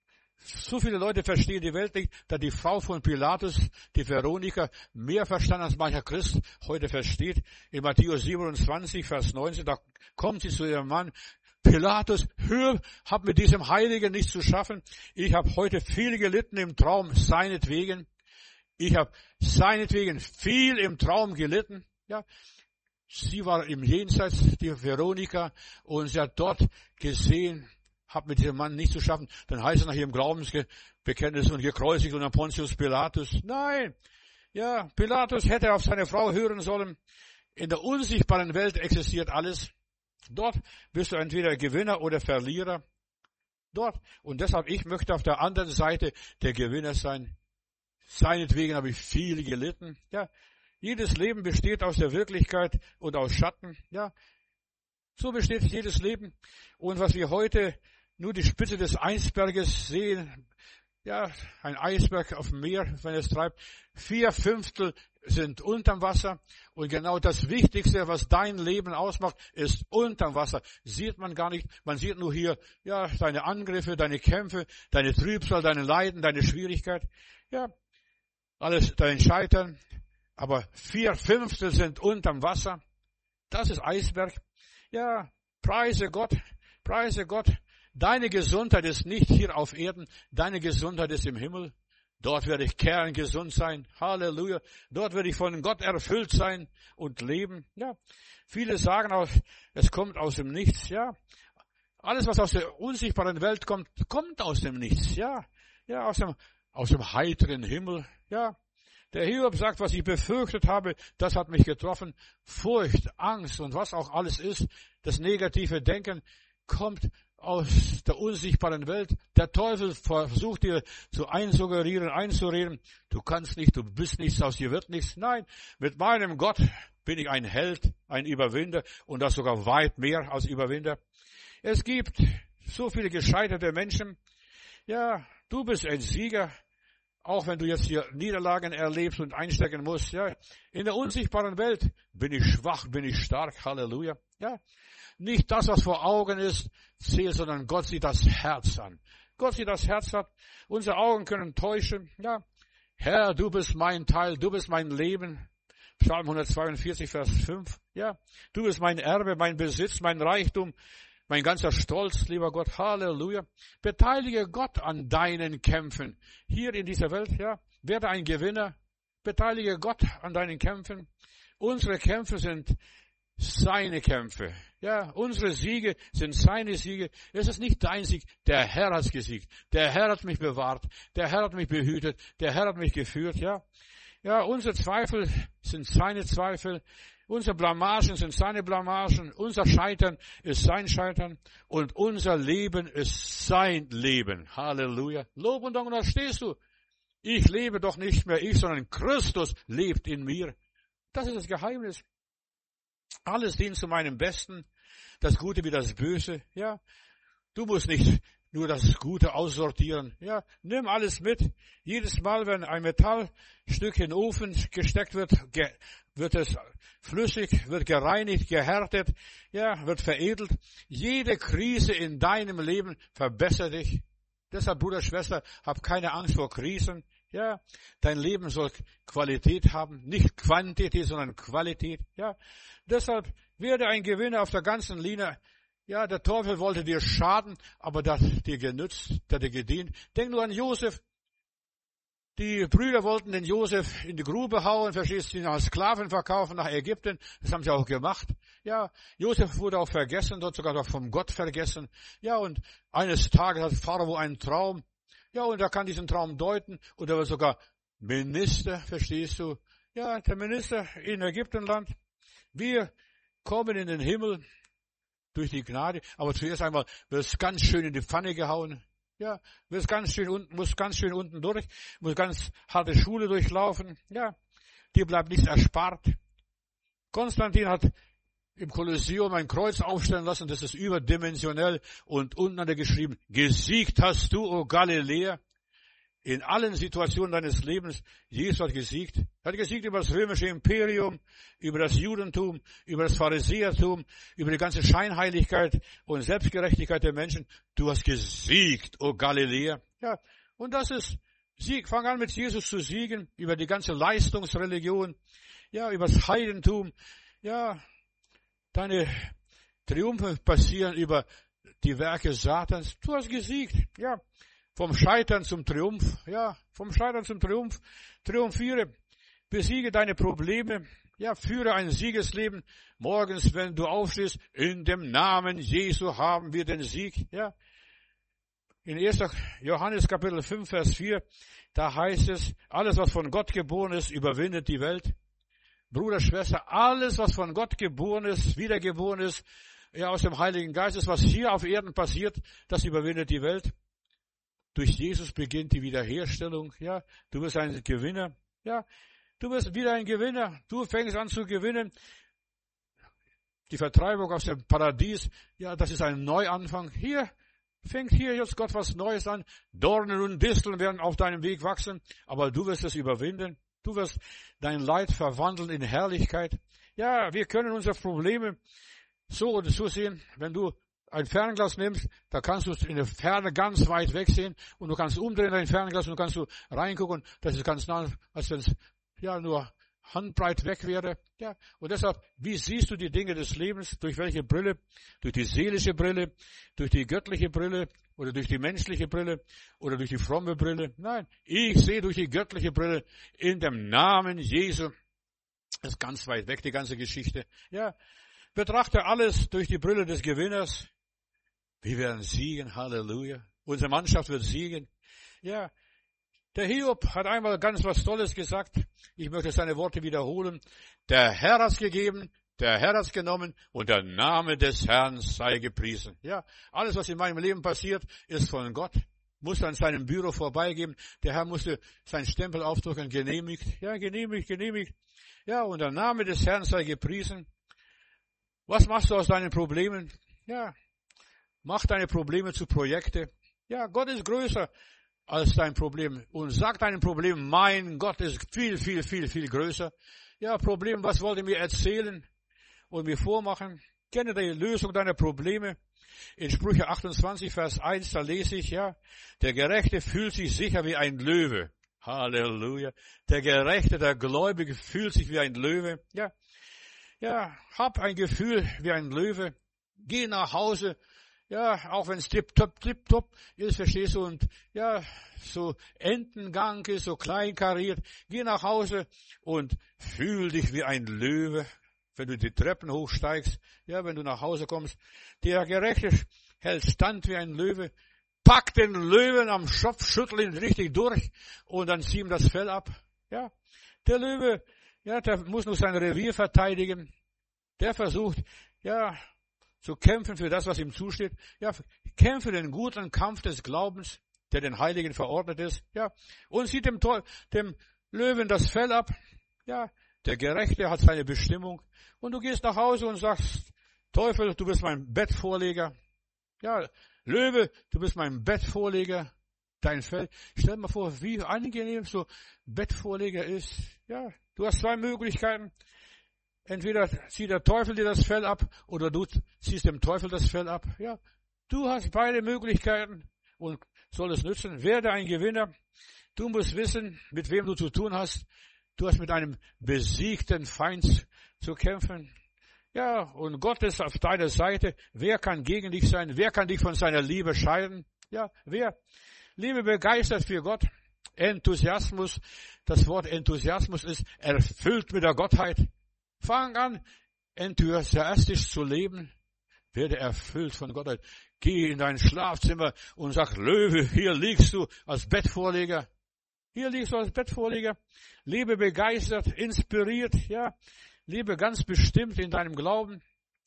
so viele Leute verstehen die Welt nicht, da die Frau von Pilatus, die Veronika, mehr verstanden als mancher Christ heute versteht. In Matthäus siebenundzwanzig, Vers neunzehn, da kommt sie zu ihrem Mann. Pilatus, hör, hab mit diesem Heiligen nichts zu schaffen. Ich habe heute viel gelitten im Traum, seinetwegen. Ich habe seinetwegen viel im Traum gelitten. Ja, sie war im Jenseits, die Veronika, und sie hat dort gesehen, hab mit diesem Mann nichts zu schaffen. Dann heißt es nach ihrem Glaubensbekenntnis und gekreuzigt unter Pontius Pilatus. Nein, ja, Pilatus hätte auf seine Frau hören sollen. In der unsichtbaren Welt existiert alles. Dort bist du entweder Gewinner oder Verlierer. Dort. Und deshalb, ich möchte auf der anderen Seite der Gewinner sein. Seinetwegen habe ich viel gelitten. Ja, jedes Leben besteht aus der Wirklichkeit und aus Schatten. Ja, so besteht jedes Leben. Und was wir heute nur die Spitze des Eisberges sehen, ja, ein Eisberg auf dem Meer, wenn es treibt, vier Fünftel sind unterm Wasser. Und genau das Wichtigste, was dein Leben ausmacht, ist unterm Wasser. Sieht man gar nicht. Man sieht nur hier, ja, deine Angriffe, deine Kämpfe, deine Trübsal, deine Leiden, deine Schwierigkeit. Ja, alles dein Scheitern. Aber vier Fünftel sind unterm Wasser. Das ist Eisberg. Ja, preise Gott, preise Gott. Deine Gesundheit ist nicht hier auf Erden. Deine Gesundheit ist im Himmel. Dort werde ich kerngesund sein. Halleluja. Dort werde ich von Gott erfüllt sein und leben. Ja. Viele sagen auch, es kommt aus dem Nichts. Ja. Alles, was aus der unsichtbaren Welt kommt, kommt aus dem Nichts. Ja. Ja, aus dem, aus dem heiteren Himmel. Ja. Der Hiob sagt, was ich befürchtet habe, das hat mich getroffen. Furcht, Angst und was auch alles ist, das negative Denken kommt aus der unsichtbaren Welt. Der Teufel versucht dir zu einsuggerieren, einzureden. Du kannst nicht, du bist nichts, aus dir wird nichts. Nein, mit meinem Gott bin ich ein Held, ein Überwinder und das sogar weit mehr als Überwinder. Es gibt so viele gescheiterte Menschen. Ja, du bist ein Sieger, auch wenn du jetzt hier Niederlagen erlebst und einstecken musst. Ja, in der unsichtbaren Welt bin ich schwach, bin ich stark. Halleluja. Ja. Nicht das, was vor Augen ist, zählt, sondern Gott sieht das Herz an. Gott sieht das Herz an. Unsere Augen können täuschen. Ja, Herr, du bist mein Teil, du bist mein Leben. Psalm hundertzweiundvierzig, Vers fünf. Ja, du bist mein Erbe, mein Besitz, mein Reichtum, mein ganzer Stolz, lieber Gott. Halleluja. Beteilige Gott an deinen Kämpfen. Hier in dieser Welt, ja, werde ein Gewinner. Beteilige Gott an deinen Kämpfen. Unsere Kämpfe sind seine Kämpfe. Ja, unsere Siege sind seine Siege. Es ist nicht dein Sieg. Der Herr hat gesiegt. Der Herr hat mich bewahrt. Der Herr hat mich behütet. Der Herr hat mich geführt. Ja, ja, unsere Zweifel sind seine Zweifel. Unsere Blamagen sind seine Blamagen. Unser Scheitern ist sein Scheitern. Und unser Leben ist sein Leben. Halleluja. Lob und Dank. Und da stehst du. Ich lebe doch nicht mehr ich, sondern Christus lebt in mir. Das ist das Geheimnis. Alles dient zu meinem Besten, das Gute wie das Böse, ja. Du musst nicht nur das Gute aussortieren, ja. Nimm alles mit. Jedes Mal, wenn ein Metallstück in den Ofen gesteckt wird, ge- wird es flüssig, wird gereinigt, gehärtet, ja, wird veredelt. Jede Krise in deinem Leben verbessert dich. Deshalb, Bruder, Schwester, hab keine Angst vor Krisen. Ja, dein Leben soll Qualität haben, nicht Quantität, sondern Qualität. Ja, deshalb werde ein Gewinner auf der ganzen Linie. Ja, der Teufel wollte dir schaden, aber das hat dir genützt, das hat dir gedient. Denk nur an Josef. Die Brüder wollten den Josef in die Grube hauen, verstehst du, ihn als Sklaven verkaufen nach Ägypten. Das haben sie auch gemacht. Ja, Josef wurde auch vergessen, dort sogar noch vom Gott vergessen. Ja, und eines Tages hat Pharao einen Traum. Ja, und er kann diesen Traum deuten und er war sogar Minister, verstehst du? Ja, der Minister in Ägyptenland. Wir kommen in den Himmel durch die Gnade, aber zuerst einmal wird es ganz schön in die Pfanne gehauen. Ja, wird ganz schön unten, muss ganz schön unten durch, muss ganz harte Schule durchlaufen. Ja, dir bleibt nichts erspart. Konstantin hat im Kolosseum ein Kreuz aufstellen lassen, das ist überdimensionell und unten hat er geschrieben, gesiegt hast du, o Galiläer. In allen Situationen deines Lebens, Jesus hat gesiegt. Er hat gesiegt über das römische Imperium, über das Judentum, über das Pharisäertum, über die ganze Scheinheiligkeit und Selbstgerechtigkeit der Menschen. Du hast gesiegt, o Galiläer. Ja, und das ist Sieg. Fang an, mit Jesus zu siegen, über die ganze Leistungsreligion, ja, über das Heidentum. Ja, deine Triumphe passieren über die Werke Satans. Du hast gesiegt, ja. Vom Scheitern zum Triumph, ja, vom Scheitern zum Triumph, triumphiere, besiege deine Probleme, ja, führe ein Siegesleben. Morgens, wenn du aufstehst, in dem Namen Jesu haben wir den Sieg, ja. In erster Johannes Kapitel fünf, Vers vier, da heißt es, alles, was von Gott geboren ist, überwindet die Welt. Bruder, Schwester, alles, was von Gott geboren ist, wiedergeboren ist, ja, aus dem Heiligen Geist ist, was hier auf Erden passiert, das überwindet die Welt. Durch Jesus beginnt die Wiederherstellung, ja. Du bist ein Gewinner, ja. Du bist wieder ein Gewinner. Du fängst an zu gewinnen. Die Vertreibung aus dem Paradies, ja, das ist ein Neuanfang. Hier fängt hier jetzt Gott was Neues an. Dornen und Disteln werden auf deinem Weg wachsen, aber du wirst es überwinden. Du wirst dein Leid verwandeln in Herrlichkeit. Ja, wir können unsere Probleme so oder so sehen, wenn du ein Fernglas nimmst, da kannst du in der Ferne ganz weit weg sehen und du kannst umdrehen dein Fernglas und du kannst du reingucken, das ist ganz nah, als wenn es ja nur handbreit weg wäre. Ja, und deshalb, wie siehst du die Dinge des Lebens? Durch welche Brille? Durch die seelische Brille, durch die göttliche Brille oder durch die menschliche Brille oder durch die fromme Brille? Nein, ich sehe durch die göttliche Brille in dem Namen Jesu. Das ist ganz weit weg, die ganze Geschichte. Ja, betrachte alles durch die Brille des Gewinners. Wir werden siegen, Halleluja. Unsere Mannschaft wird siegen. Ja, der Hiob hat einmal ganz was Tolles gesagt. Ich möchte seine Worte wiederholen. Der Herr hat's gegeben, der Herr hat's genommen und der Name des Herrn sei gepriesen. Ja, alles, was in meinem Leben passiert, ist von Gott. Musste an seinem Büro vorbeigehen. Der Herr musste seinen Stempel aufdrücken, genehmigt. Ja, genehmigt, genehmigt. Ja, und der Name des Herrn sei gepriesen. Was machst du aus deinen Problemen? Ja, mach deine Probleme zu Projekte. Ja, Gott ist größer als dein Problem. Und sag deinem Problem, mein Gott ist viel, viel, viel, viel größer. Ja, Problem, was wollt ihr mir erzählen und mir vormachen? Kenne die Lösung deiner Probleme. In Sprüche achtundzwanzig, Vers eins, da lese ich, ja, der Gerechte fühlt sich sicher wie ein Löwe. Halleluja. Der Gerechte, der Gläubige fühlt sich wie ein Löwe. Ja, ja, hab ein Gefühl wie ein Löwe. Geh nach Hause. Ja, auch wenn es tipptopp, tipptopp ist, verstehst du, und ja, so Entengang ist, so kleinkariert. Geh nach Hause und fühl dich wie ein Löwe, wenn du die Treppen hochsteigst. Ja, wenn du nach Hause kommst. Der Gerechte hält stand wie ein Löwe. Pack den Löwen am Schopf, schüttel ihn richtig durch und dann zieh ihm das Fell ab. Ja, der Löwe, ja, der muss nur sein Revier verteidigen. Der versucht, ja, zu kämpfen für das, was ihm zusteht. Ja, kämpfe den guten Kampf des Glaubens, der den Heiligen verordnet ist. Ja, und zieht dem, dem Löwen das Fell ab. Ja, der Gerechte hat seine Bestimmung. Und du gehst nach Hause und sagst, Teufel, du bist mein Bettvorleger. Ja, Löwe, du bist mein Bettvorleger. Dein Fell. Stell dir mal vor, wie angenehm so Bettvorleger ist. Ja, du hast zwei Möglichkeiten. Entweder zieht der Teufel dir das Fell ab oder du ziehst dem Teufel das Fell ab. Ja, du hast beide Möglichkeiten und soll es nützen. Werde ein Gewinner. Du musst wissen, mit wem du zu tun hast. Du hast mit einem besiegten Feind zu kämpfen. Ja, und Gott ist auf deiner Seite. Wer kann gegen dich sein? Wer kann dich von seiner Liebe scheiden? Ja, wer? Liebe begeistert für Gott. Enthusiasmus. Das Wort Enthusiasmus ist erfüllt mit der Gottheit. Fang an, enthusiastisch zu leben. Werde erfüllt von Gottheit. Geh in dein Schlafzimmer und sag, Löwe, hier liegst du als Bettvorleger. Hier liegst du als Bettvorleger. Lebe begeistert, inspiriert, ja. Lebe ganz bestimmt in deinem Glauben.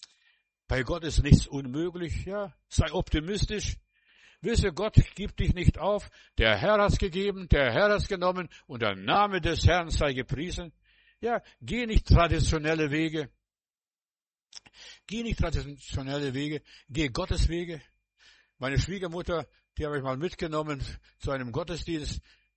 Bei Gott ist nichts unmöglich, ja. Sei optimistisch. Wisse, Gott gibt dich nicht auf. Der Herr hat's gegeben, der Herr hat's genommen und der Name des Herrn sei gepriesen. Ja, geh nicht traditionelle Wege. Geh nicht traditionelle Wege. Geh Gottes Wege. Meine Schwiegermutter, die habe ich mal mitgenommen zu einem Gottesdienst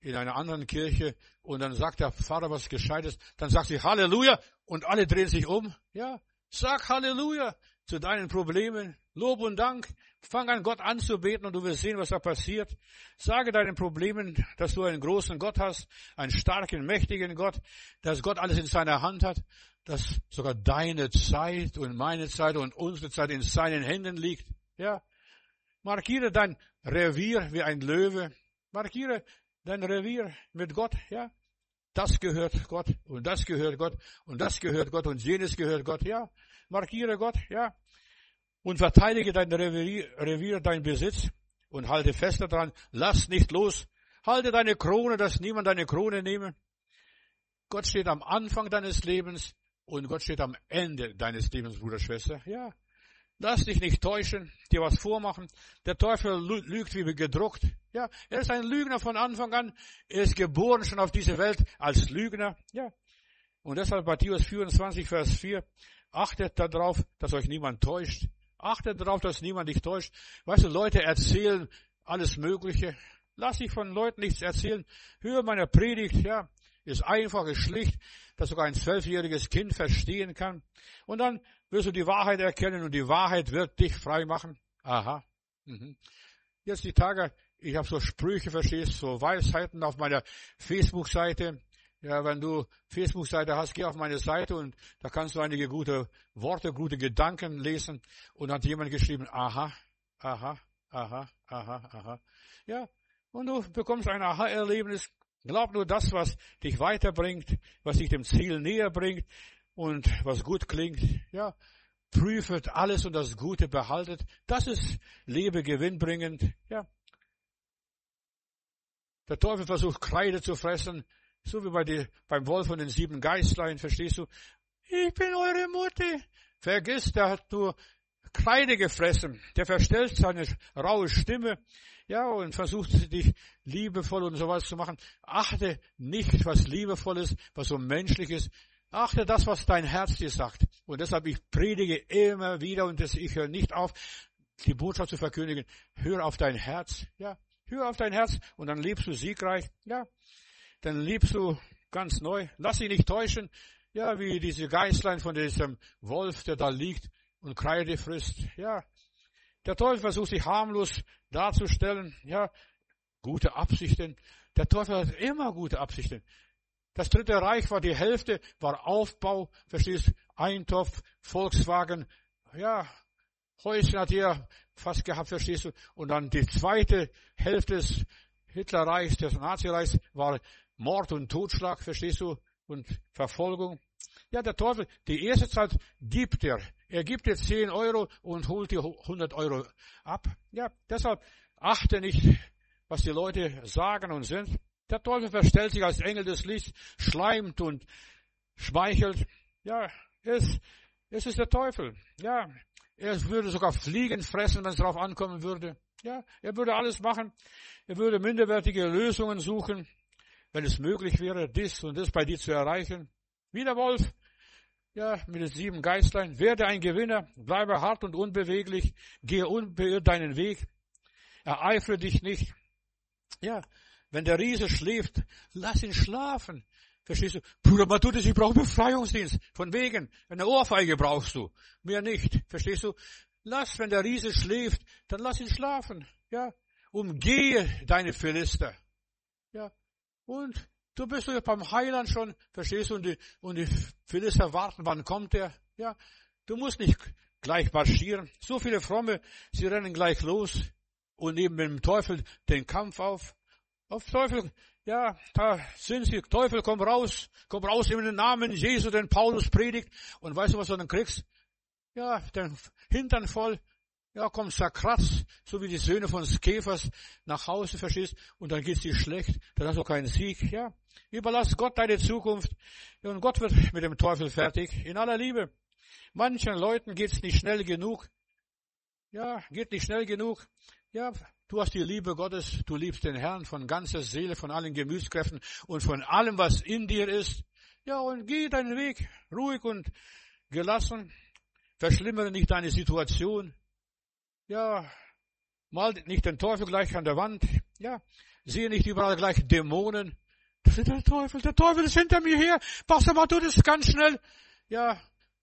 in einer anderen Kirche und dann sagt der Pfarrer was Gescheites, dann sagt sie Halleluja und alle drehen sich um. Ja, sag Halleluja zu deinen Problemen, Lob und Dank. Fang an, Gott anzubeten und du wirst sehen, was da passiert. Sage deinen Problemen, dass du einen großen Gott hast, einen starken, mächtigen Gott, dass Gott alles in seiner Hand hat, dass sogar deine Zeit und meine Zeit und unsere Zeit in seinen Händen liegt. Ja, markiere dein Revier wie ein Löwe. Markiere dein Revier mit Gott, ja. Das gehört Gott und das gehört Gott und das gehört Gott und jenes gehört Gott, ja. Markiere Gott, ja. Und verteidige dein Revier, Revier, dein Besitz und halte fest daran. Lass nicht los. Halte deine Krone, dass niemand deine Krone nehme. Gott steht am Anfang deines Lebens und Gott steht am Ende deines Lebens, Bruder, Schwester, ja. Lass dich nicht täuschen, dir was vormachen. Der Teufel lügt wie gedruckt. Ja, er ist ein Lügner von Anfang an. Er ist geboren schon auf diese Welt als Lügner. Ja. Und deshalb Matthäus vierundzwanzig, Vers vier. Achtet darauf, dass euch niemand täuscht. Achtet darauf, dass niemand dich täuscht. Weißt du, Leute erzählen alles Mögliche. Lass dich von Leuten nichts erzählen. Hör meine Predigt, ja. Ist einfach, ist schlicht, dass sogar ein zwölfjähriges Kind verstehen kann. Und dann wirst du die Wahrheit erkennen und die Wahrheit wird dich frei machen. Aha. Mhm. Jetzt die Tage, ich habe so Sprüche, verstehst, so Weisheiten auf meiner Facebook-Seite. Ja, wenn du Facebook-Seite hast, geh auf meine Seite und da kannst du einige gute Worte, gute Gedanken lesen. Und dann hat jemand geschrieben, aha, aha, aha, aha, aha. Ja, und du bekommst ein Aha-Erlebnis. Glaub nur das, was dich weiterbringt, was dich dem Ziel näher bringt und was gut klingt. Ja, prüfet alles und das Gute behaltet. Das ist Leben gewinnbringend. Ja. Der Teufel versucht Kreide zu fressen, so wie bei die, beim Wolf und den sieben Geißlein, verstehst du? Ich bin eure Mutter. Vergiss, der hat nur Kreide gefressen. Der verstellt seine raue Stimme. Ja, und versucht dich liebevoll und sowas zu machen. Achte nicht, was liebevoll ist, was so menschlich ist. Achte das, was dein Herz dir sagt. Und deshalb, ich predige immer wieder und das, ich höre nicht auf, die Botschaft zu verkündigen. Hör auf dein Herz. Ja, hör auf dein Herz und dann lebst du siegreich. Ja, dann lebst du ganz neu. Lass dich nicht täuschen. Ja, wie diese Geißlein von diesem Wolf, der da liegt und Kreide frisst. Ja, der Teufel versucht sich harmlos darzustellen. Ja, gute Absichten. Der Teufel hat immer gute Absichten. Das Dritte Reich war die Hälfte, war Aufbau, verstehst, Eintopf, Volkswagen, ja, Häuschen hat er fast gehabt, verstehst du. Und dann die zweite Hälfte des Hitlerreichs, des Nazireichs, war Mord und Totschlag, verstehst du, und Verfolgung. Ja, der Teufel, die erste Zeit gibt er. Er gibt dir zehn Euro und holt dir hundert Euro ab. Ja, deshalb achte nicht, was die Leute sagen und sind. Der Teufel verstellt sich als Engel des Lichts, schleimt und schmeichelt. Ja, es, es ist der Teufel. Ja, er würde sogar Fliegen fressen, wenn es darauf ankommen würde. Ja, er würde alles machen. Er würde minderwertige Lösungen suchen, wenn es möglich wäre, dies und das bei dir zu erreichen. Wie der Wolf. Ja, mit den sieben Geißlein. Werde ein Gewinner, bleibe hart und unbeweglich, gehe unbeirrt deinen Weg, ereifere dich nicht. Ja, wenn der Riese schläft, lass ihn schlafen. Verstehst du? Bruder Matthäus, ich brauche Befreiungsdienst. Von wegen, eine Ohrfeige brauchst du. Mehr nicht. Verstehst du? Lass, wenn der Riese schläft, dann lass ihn schlafen. Ja, umgehe deine Philister. Ja, und du bist ja beim Heiland schon, verstehst du, und die, und die Philister warten, wann kommt er? Ja, du musst nicht gleich marschieren. So viele Fromme, sie rennen gleich los und nehmen mit dem Teufel den Kampf auf. Auf Teufel, ja, da sind sie. Teufel, komm raus, komm raus in den Namen Jesu, den Paulus predigt. Und weißt du, was du dann kriegst? Ja, den Hintern voll. Ja, komm, zerkratzt, so wie die Söhne von Skephas nach Hause, verstehst? Und dann geht's dir schlecht, dann hast du keinen Sieg, ja. Überlass Gott deine Zukunft. Und Gott wird mit dem Teufel fertig, in aller Liebe. Manchen Leuten geht's nicht schnell genug. Ja, geht nicht schnell genug. Ja, du hast die Liebe Gottes, du liebst den Herrn von ganzer Seele, von allen Gemütskräften und von allem, was in dir ist. Ja, und geh deinen Weg, ruhig und gelassen. Verschlimmere nicht deine Situation. Ja, mal nicht den Teufel gleich an der Wand. Ja, sehe nicht überall gleich Dämonen. Das ist der Teufel, der Teufel ist hinter mir her. Pastor, mach du das ganz schnell. Ja,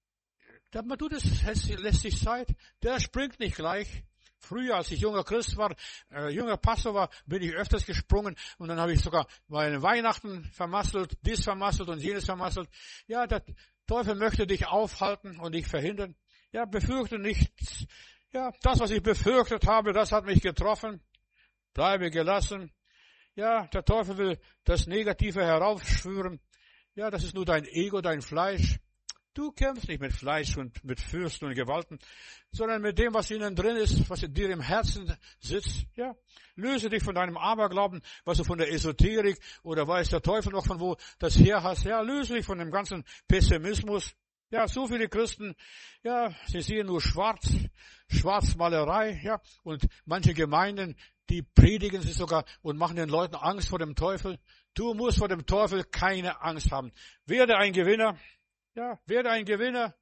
der mach du das, es lässt sich Zeit. Der springt nicht gleich. Früher, als ich junger Christ war, äh, junger Pastor war, bin ich öfters gesprungen und dann habe ich sogar meine Weihnachten vermasselt, dies vermasselt und jenes vermasselt. Ja, der Teufel möchte dich aufhalten und dich verhindern. Ja, befürchte nichts. Ja, das, was ich befürchtet habe, das hat mich getroffen. Bleibe gelassen. Ja, der Teufel will das Negative heraufschwören. Ja, das ist nur dein Ego, dein Fleisch. Du kämpfst nicht mit Fleisch und mit Fürsten und Gewalten, sondern mit dem, was innen drin ist, was in dir im Herzen sitzt. Ja, löse dich von deinem Aberglauben, was du von der Esoterik oder weiß der Teufel noch von wo das her hast. Ja, löse dich von dem ganzen Pessimismus. Ja, so viele Christen, ja, sie sehen nur schwarz, Schwarzmalerei, ja, und manche Gemeinden, die predigen sie sogar und machen den Leuten Angst vor dem Teufel. Du musst vor dem Teufel keine Angst haben. Werde ein Gewinner. Ja, werde ein Gewinner.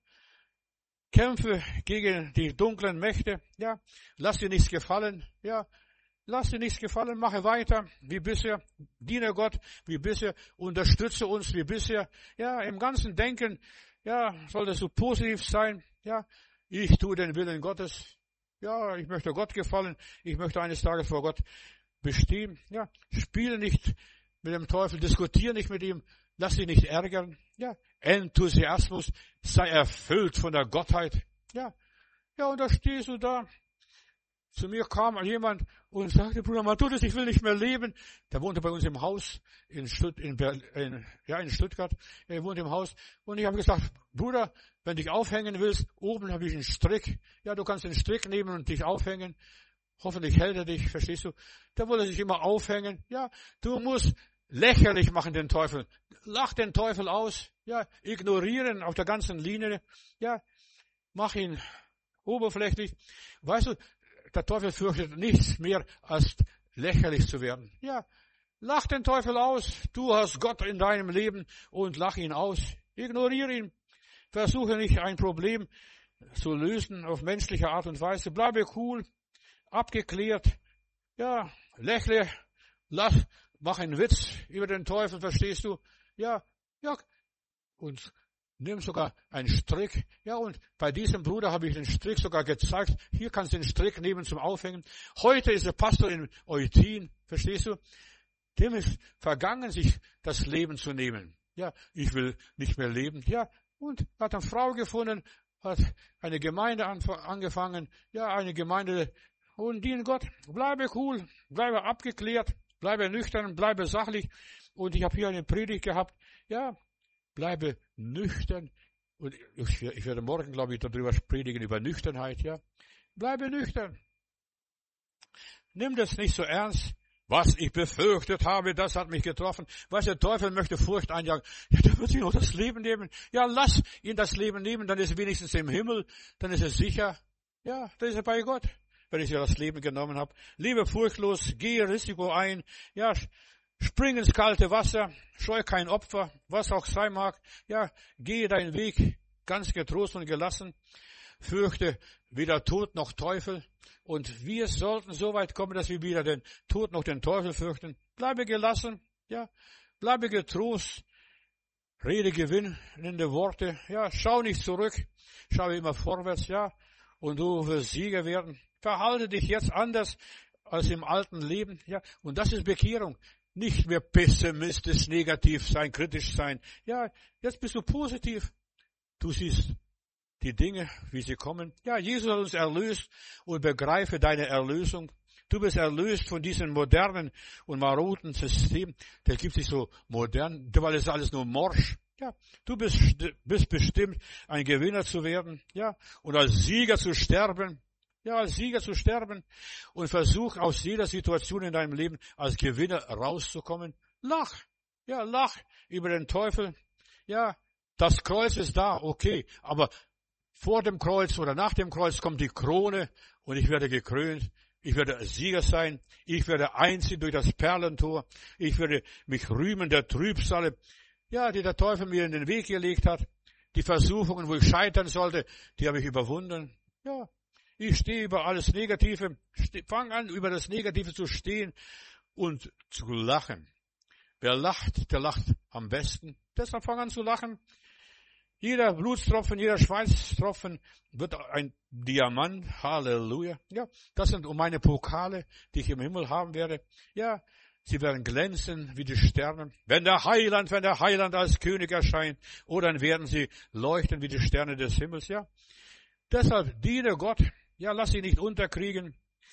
Kämpfe gegen die dunklen Mächte. Ja, lass dir nichts gefallen. Ja, lass dir nichts gefallen. Mache weiter wie bisher. Diene Gott wie bisher. Unterstütze uns wie bisher. Ja, im ganzen Denken, ja, solltest du positiv sein. Ja, ich tue den Willen Gottes. Ja, ich möchte Gott gefallen. Ich möchte eines Tages vor Gott bestehen. Ja, spiele nicht mit dem Teufel. Diskutiere nicht mit ihm. Lass dich nicht ärgern. Ja, Enthusiasmus, sei erfüllt von der Gottheit. Ja, ja, und da stehst du da. Zu mir kam jemand und sagte, Bruder Matthäus, ich will nicht mehr leben. Der wohnte bei uns im Haus in, Stutt, in, Berl, in, ja, in Stuttgart. Er wohnt im Haus. Und ich habe gesagt, Bruder, wenn du dich aufhängen willst, oben habe ich einen Strick. Ja, du kannst den Strick nehmen und dich aufhängen. Hoffentlich hält er dich, verstehst du? Der wollte sich immer aufhängen. Ja, du musst lächerlich machen den Teufel. Lach den Teufel aus. Ja, ignorieren auf der ganzen Linie. Ja, mach ihn oberflächlich. Weißt du, der Teufel fürchtet nichts mehr, als lächerlich zu werden. Ja, lach den Teufel aus. Du hast Gott in deinem Leben und lach ihn aus. Ignoriere ihn. Versuche nicht ein Problem zu lösen auf menschliche Art und Weise. Bleibe cool, abgeklärt. Ja, lächle, lach, mach einen Witz über den Teufel, verstehst du? Ja, ja, und nimm sogar einen Strick. Ja, und bei diesem Bruder habe ich den Strick sogar gezeigt. Hier kannst du den Strick nehmen zum Aufhängen. Heute ist der Pastor in Eutin, verstehst du? Dem ist vergangen, sich das Leben zu nehmen. Ja, ich will nicht mehr leben. Ja, und hat eine Frau gefunden, hat eine Gemeinde angefangen. Ja, eine Gemeinde und dient Gott. Bleibe cool, bleibe abgeklärt, bleibe nüchtern, bleibe sachlich. Und ich habe hier eine Predigt gehabt. Ja, bleibe nüchtern. Und ich, ich werde morgen, glaube ich, darüber predigen, über Nüchternheit, ja. Bleibe nüchtern. Nimm das nicht so ernst. Was ich befürchtet habe, das hat mich getroffen. Was der Teufel möchte Furcht einjagen. Ja, der wird sich noch das Leben nehmen. Ja, lass ihn das Leben nehmen, dann ist er wenigstens im Himmel, dann ist er sicher. Ja, dann ist er bei Gott, wenn ich dir das Leben genommen habe. Lebe furchtlos, gehe Risiko ein. Ja, spring ins kalte Wasser, scheu kein Opfer, was auch sein mag. Ja, gehe deinen Weg ganz getrost und gelassen. Fürchte weder Tod noch Teufel. Und wir sollten so weit kommen, dass wir weder den Tod noch den Teufel fürchten. Bleibe gelassen, ja, bleibe getrost. Rede gewinnende Worte, ja, schau nicht zurück, schau immer vorwärts, ja, und du wirst Sieger werden. Verhalte dich jetzt anders als im alten Leben, ja, und das ist Bekehrung. Nicht mehr pessimistisch, negativ sein, kritisch sein. Ja, jetzt bist du positiv. Du siehst die Dinge, wie sie kommen. Ja, Jesus hat uns erlöst und begreife deine Erlösung. Du bist erlöst von diesem modernen und maroden System. Der gibt sich so modern, weil es alles nur morsch. Ja, du bist, bist bestimmt, ein Gewinner zu werden. Ja, und als Sieger zu sterben. Ja, als Sieger zu sterben. Und versuch aus jeder Situation in deinem Leben als Gewinner rauszukommen. Lach. Ja, lach über den Teufel. Ja, das Kreuz ist da, okay. Aber vor dem Kreuz oder nach dem Kreuz kommt die Krone und ich werde gekrönt. Ich werde Sieger sein. Ich werde einziehen durch das Perlentor. Ich werde mich rühmen der Trübsale, ja, die der Teufel mir in den Weg gelegt hat. Die Versuchungen, wo ich scheitern sollte, die habe ich überwunden. Ja, ich stehe über alles Negative. Fang an, über das Negative zu stehen und zu lachen. Wer lacht, der lacht am besten. Deshalb fang an zu lachen. Jeder Blutstropfen, jeder Schweißtropfen wird ein Diamant. Halleluja. Ja, das sind meine Pokale, die ich im Himmel haben werde. Ja, sie werden glänzen wie die Sterne. Wenn der Heiland, wenn der Heiland als König erscheint, oh, dann werden sie leuchten wie die Sterne des Himmels. Ja, deshalb diene Gott. Ja, lass sie nicht unterkriegen.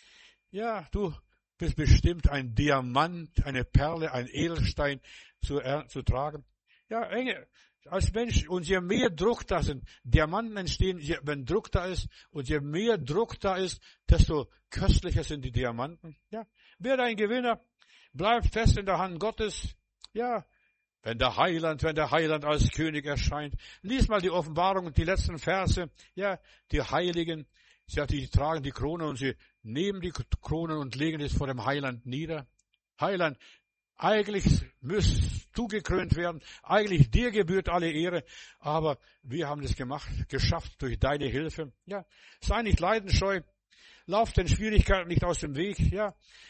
Ja, du bist bestimmt ein Diamant, eine Perle, ein Edelstein zu, äh, zu tragen. Ja, Engel, als Mensch, und je mehr Druck da sind, Diamanten entstehen, je, wenn Druck da ist, und je mehr Druck da ist, desto köstlicher sind die Diamanten. Ja, werde ein Gewinner, bleib fest in der Hand Gottes. Ja, wenn der Heiland, wenn der Heiland als König erscheint. Lies mal die Offenbarung und die letzten Verse. Ja, die Heiligen, sie, die tragen die Krone und sie nehmen die Krone und legen es vor dem Heiland nieder. Heiland, eigentlich müsstest du gekrönt werden. Eigentlich dir gebührt alle Ehre. Aber wir haben das gemacht, geschafft durch deine Hilfe. Ja, sei nicht leidenscheu. Lauf den Schwierigkeiten nicht aus dem Weg. Ja,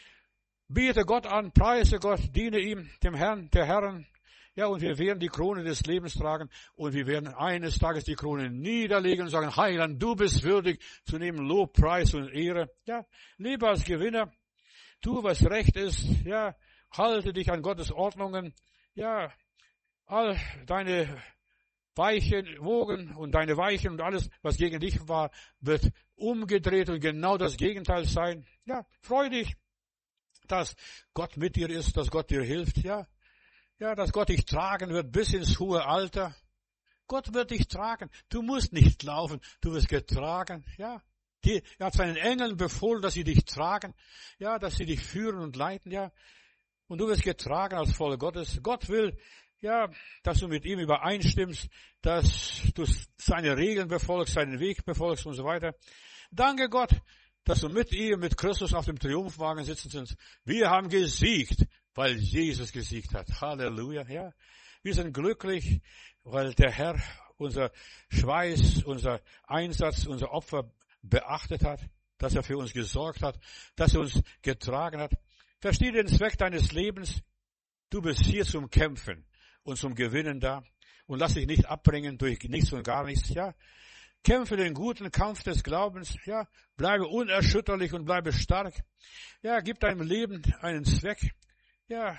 bete Gott an, preise Gott, diene ihm, dem Herrn, der Herren. Ja, und wir werden die Krone des Lebens tragen und wir werden eines Tages die Krone niederlegen und sagen, Heiland, du bist würdig zu nehmen Lob, Preis und Ehre. Ja, lebe als Gewinner. Tu, was recht ist. Ja, halte dich an Gottes Ordnungen. Ja, all deine Weichen, Wogen und deine Weichen und alles, was gegen dich war, wird umgedreht und genau das Gegenteil sein. Ja, freu dich, dass Gott mit dir ist, dass Gott dir hilft. Ja, ja, dass Gott dich tragen wird bis ins hohe Alter. Gott wird dich tragen. Du musst nicht laufen, du wirst getragen. Ja, die, er hat seinen Engeln befohlen, dass sie dich tragen. Ja, dass sie dich führen und leiten. Ja, und du wirst getragen als Volk Gottes. Gott will, ja, dass du mit ihm übereinstimmst, dass du seine Regeln befolgst, seinen Weg befolgst und so weiter. Danke Gott, dass du mit ihm, mit Christus auf dem Triumphwagen sitzen kannst. Wir haben gesiegt, weil Jesus gesiegt hat. Halleluja, ja. Wir sind glücklich, weil der Herr unser Schweiß, unser Einsatz, unser Opfer beachtet hat, dass er für uns gesorgt hat, dass er uns getragen hat. Verstehe den Zweck deines Lebens. Du bist hier zum Kämpfen und zum Gewinnen da. Und lass dich nicht abbringen durch nichts und gar nichts, ja. Kämpfe den guten Kampf des Glaubens, ja. Bleibe unerschütterlich und bleibe stark. Ja, gib deinem Leben einen Zweck. Ja,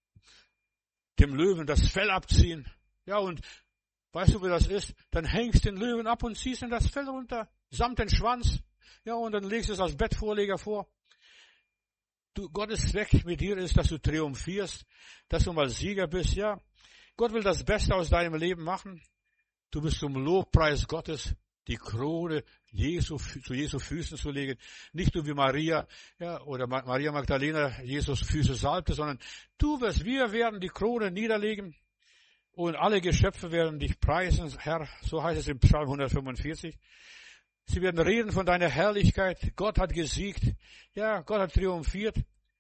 dem Löwen das Fell abziehen. Ja, und weißt du, wie das ist? Dann hängst den Löwen ab und ziehst ihm das Fell runter, samt den Schwanz. Ja, und dann legst du es als Bettvorleger vor. Du, Gottes Zweck mit dir ist, dass du triumphierst, dass du mal Sieger bist. Ja, Gott will das Beste aus deinem Leben machen. Du bist zum Lobpreis Gottes, die Krone Jesu, zu Jesu Füßen zu legen. Nicht du wie Maria, ja, oder Maria Magdalena Jesus Füße salbte, sondern du wirst, wir werden die Krone niederlegen und alle Geschöpfe werden dich preisen, Herr. So heißt es im Psalm hundertfünfundvierzig. Sie werden reden von deiner Herrlichkeit. Gott hat gesiegt. Ja, Gott hat triumphiert.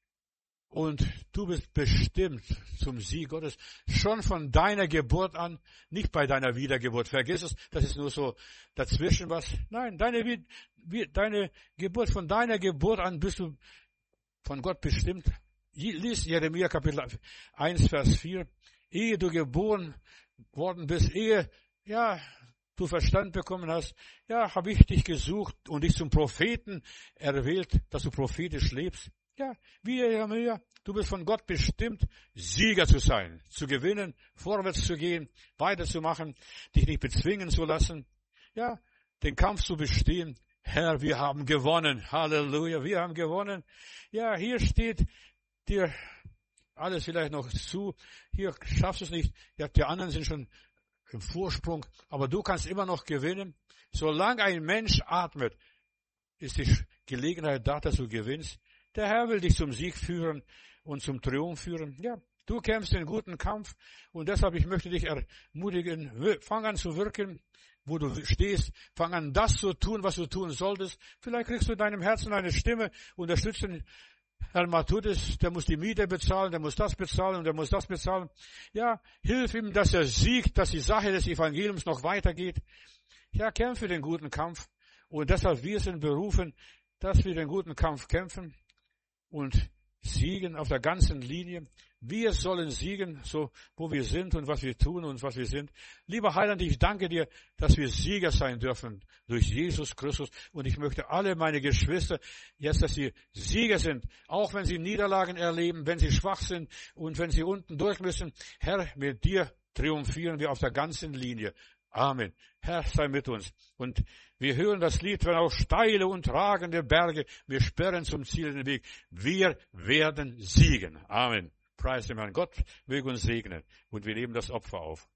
Und du bist bestimmt zum Sieg Gottes. Schon von deiner Geburt an, nicht bei deiner Wiedergeburt. Vergiss es, das ist nur so dazwischen was. Nein, deine, deine Geburt, von deiner Geburt an bist du von Gott bestimmt. Lies Jeremia Kapitel eins, Vers vier. Ehe du geboren worden bist, ehe, ja, du Verstand bekommen hast, ja, habe ich dich gesucht und dich zum Propheten erwählt, dass du prophetisch lebst. Ja, wie Jeremia, du bist von Gott bestimmt, Sieger zu sein, zu gewinnen, vorwärts zu gehen, weiterzumachen, dich nicht bezwingen zu lassen, ja, den Kampf zu bestehen. Herr, wir haben gewonnen. Halleluja, wir haben gewonnen. Ja, hier steht dir alles vielleicht noch zu. Hier schaffst du es nicht. Ja, die anderen sind schon im Vorsprung, aber du kannst immer noch gewinnen. Solange ein Mensch atmet, ist die Gelegenheit da, dass du gewinnst. Der Herr will dich zum Sieg führen und zum Triumph führen. Ja, du kämpfst den guten Kampf und deshalb, ich möchte dich ermutigen, fang an zu wirken, wo du stehst. Fang an, das zu tun, was du tun solltest. Vielleicht kriegst du in deinem Herzen eine Stimme, unterstützen Herr Matthäus, der muss die Miete bezahlen, der muss das bezahlen und der muss das bezahlen. Ja, hilf ihm, dass er siegt, dass die Sache des Evangeliums noch weitergeht. Ja, kämpfe den guten Kampf und deshalb, wir sind berufen, dass wir den guten Kampf kämpfen und siegen auf der ganzen Linie. Wir sollen siegen, so wo wir sind und was wir tun und was wir sind. Lieber Heiland, ich danke dir, dass wir Sieger sein dürfen durch Jesus Christus. Und ich möchte alle meine Geschwister jetzt, dass sie Sieger sind, auch wenn sie Niederlagen erleben, wenn sie schwach sind und wenn sie unten durch müssen. Herr, mit dir triumphieren wir auf der ganzen Linie. Amen. Herr, sei mit uns. Und wir hören das Lied, wenn auch steile und ragende Berge, wir sperren zum Ziel den Weg. Wir werden siegen. Amen. Preis dem Herrn. Gott möge uns segnen. Und wir nehmen das Opfer auf.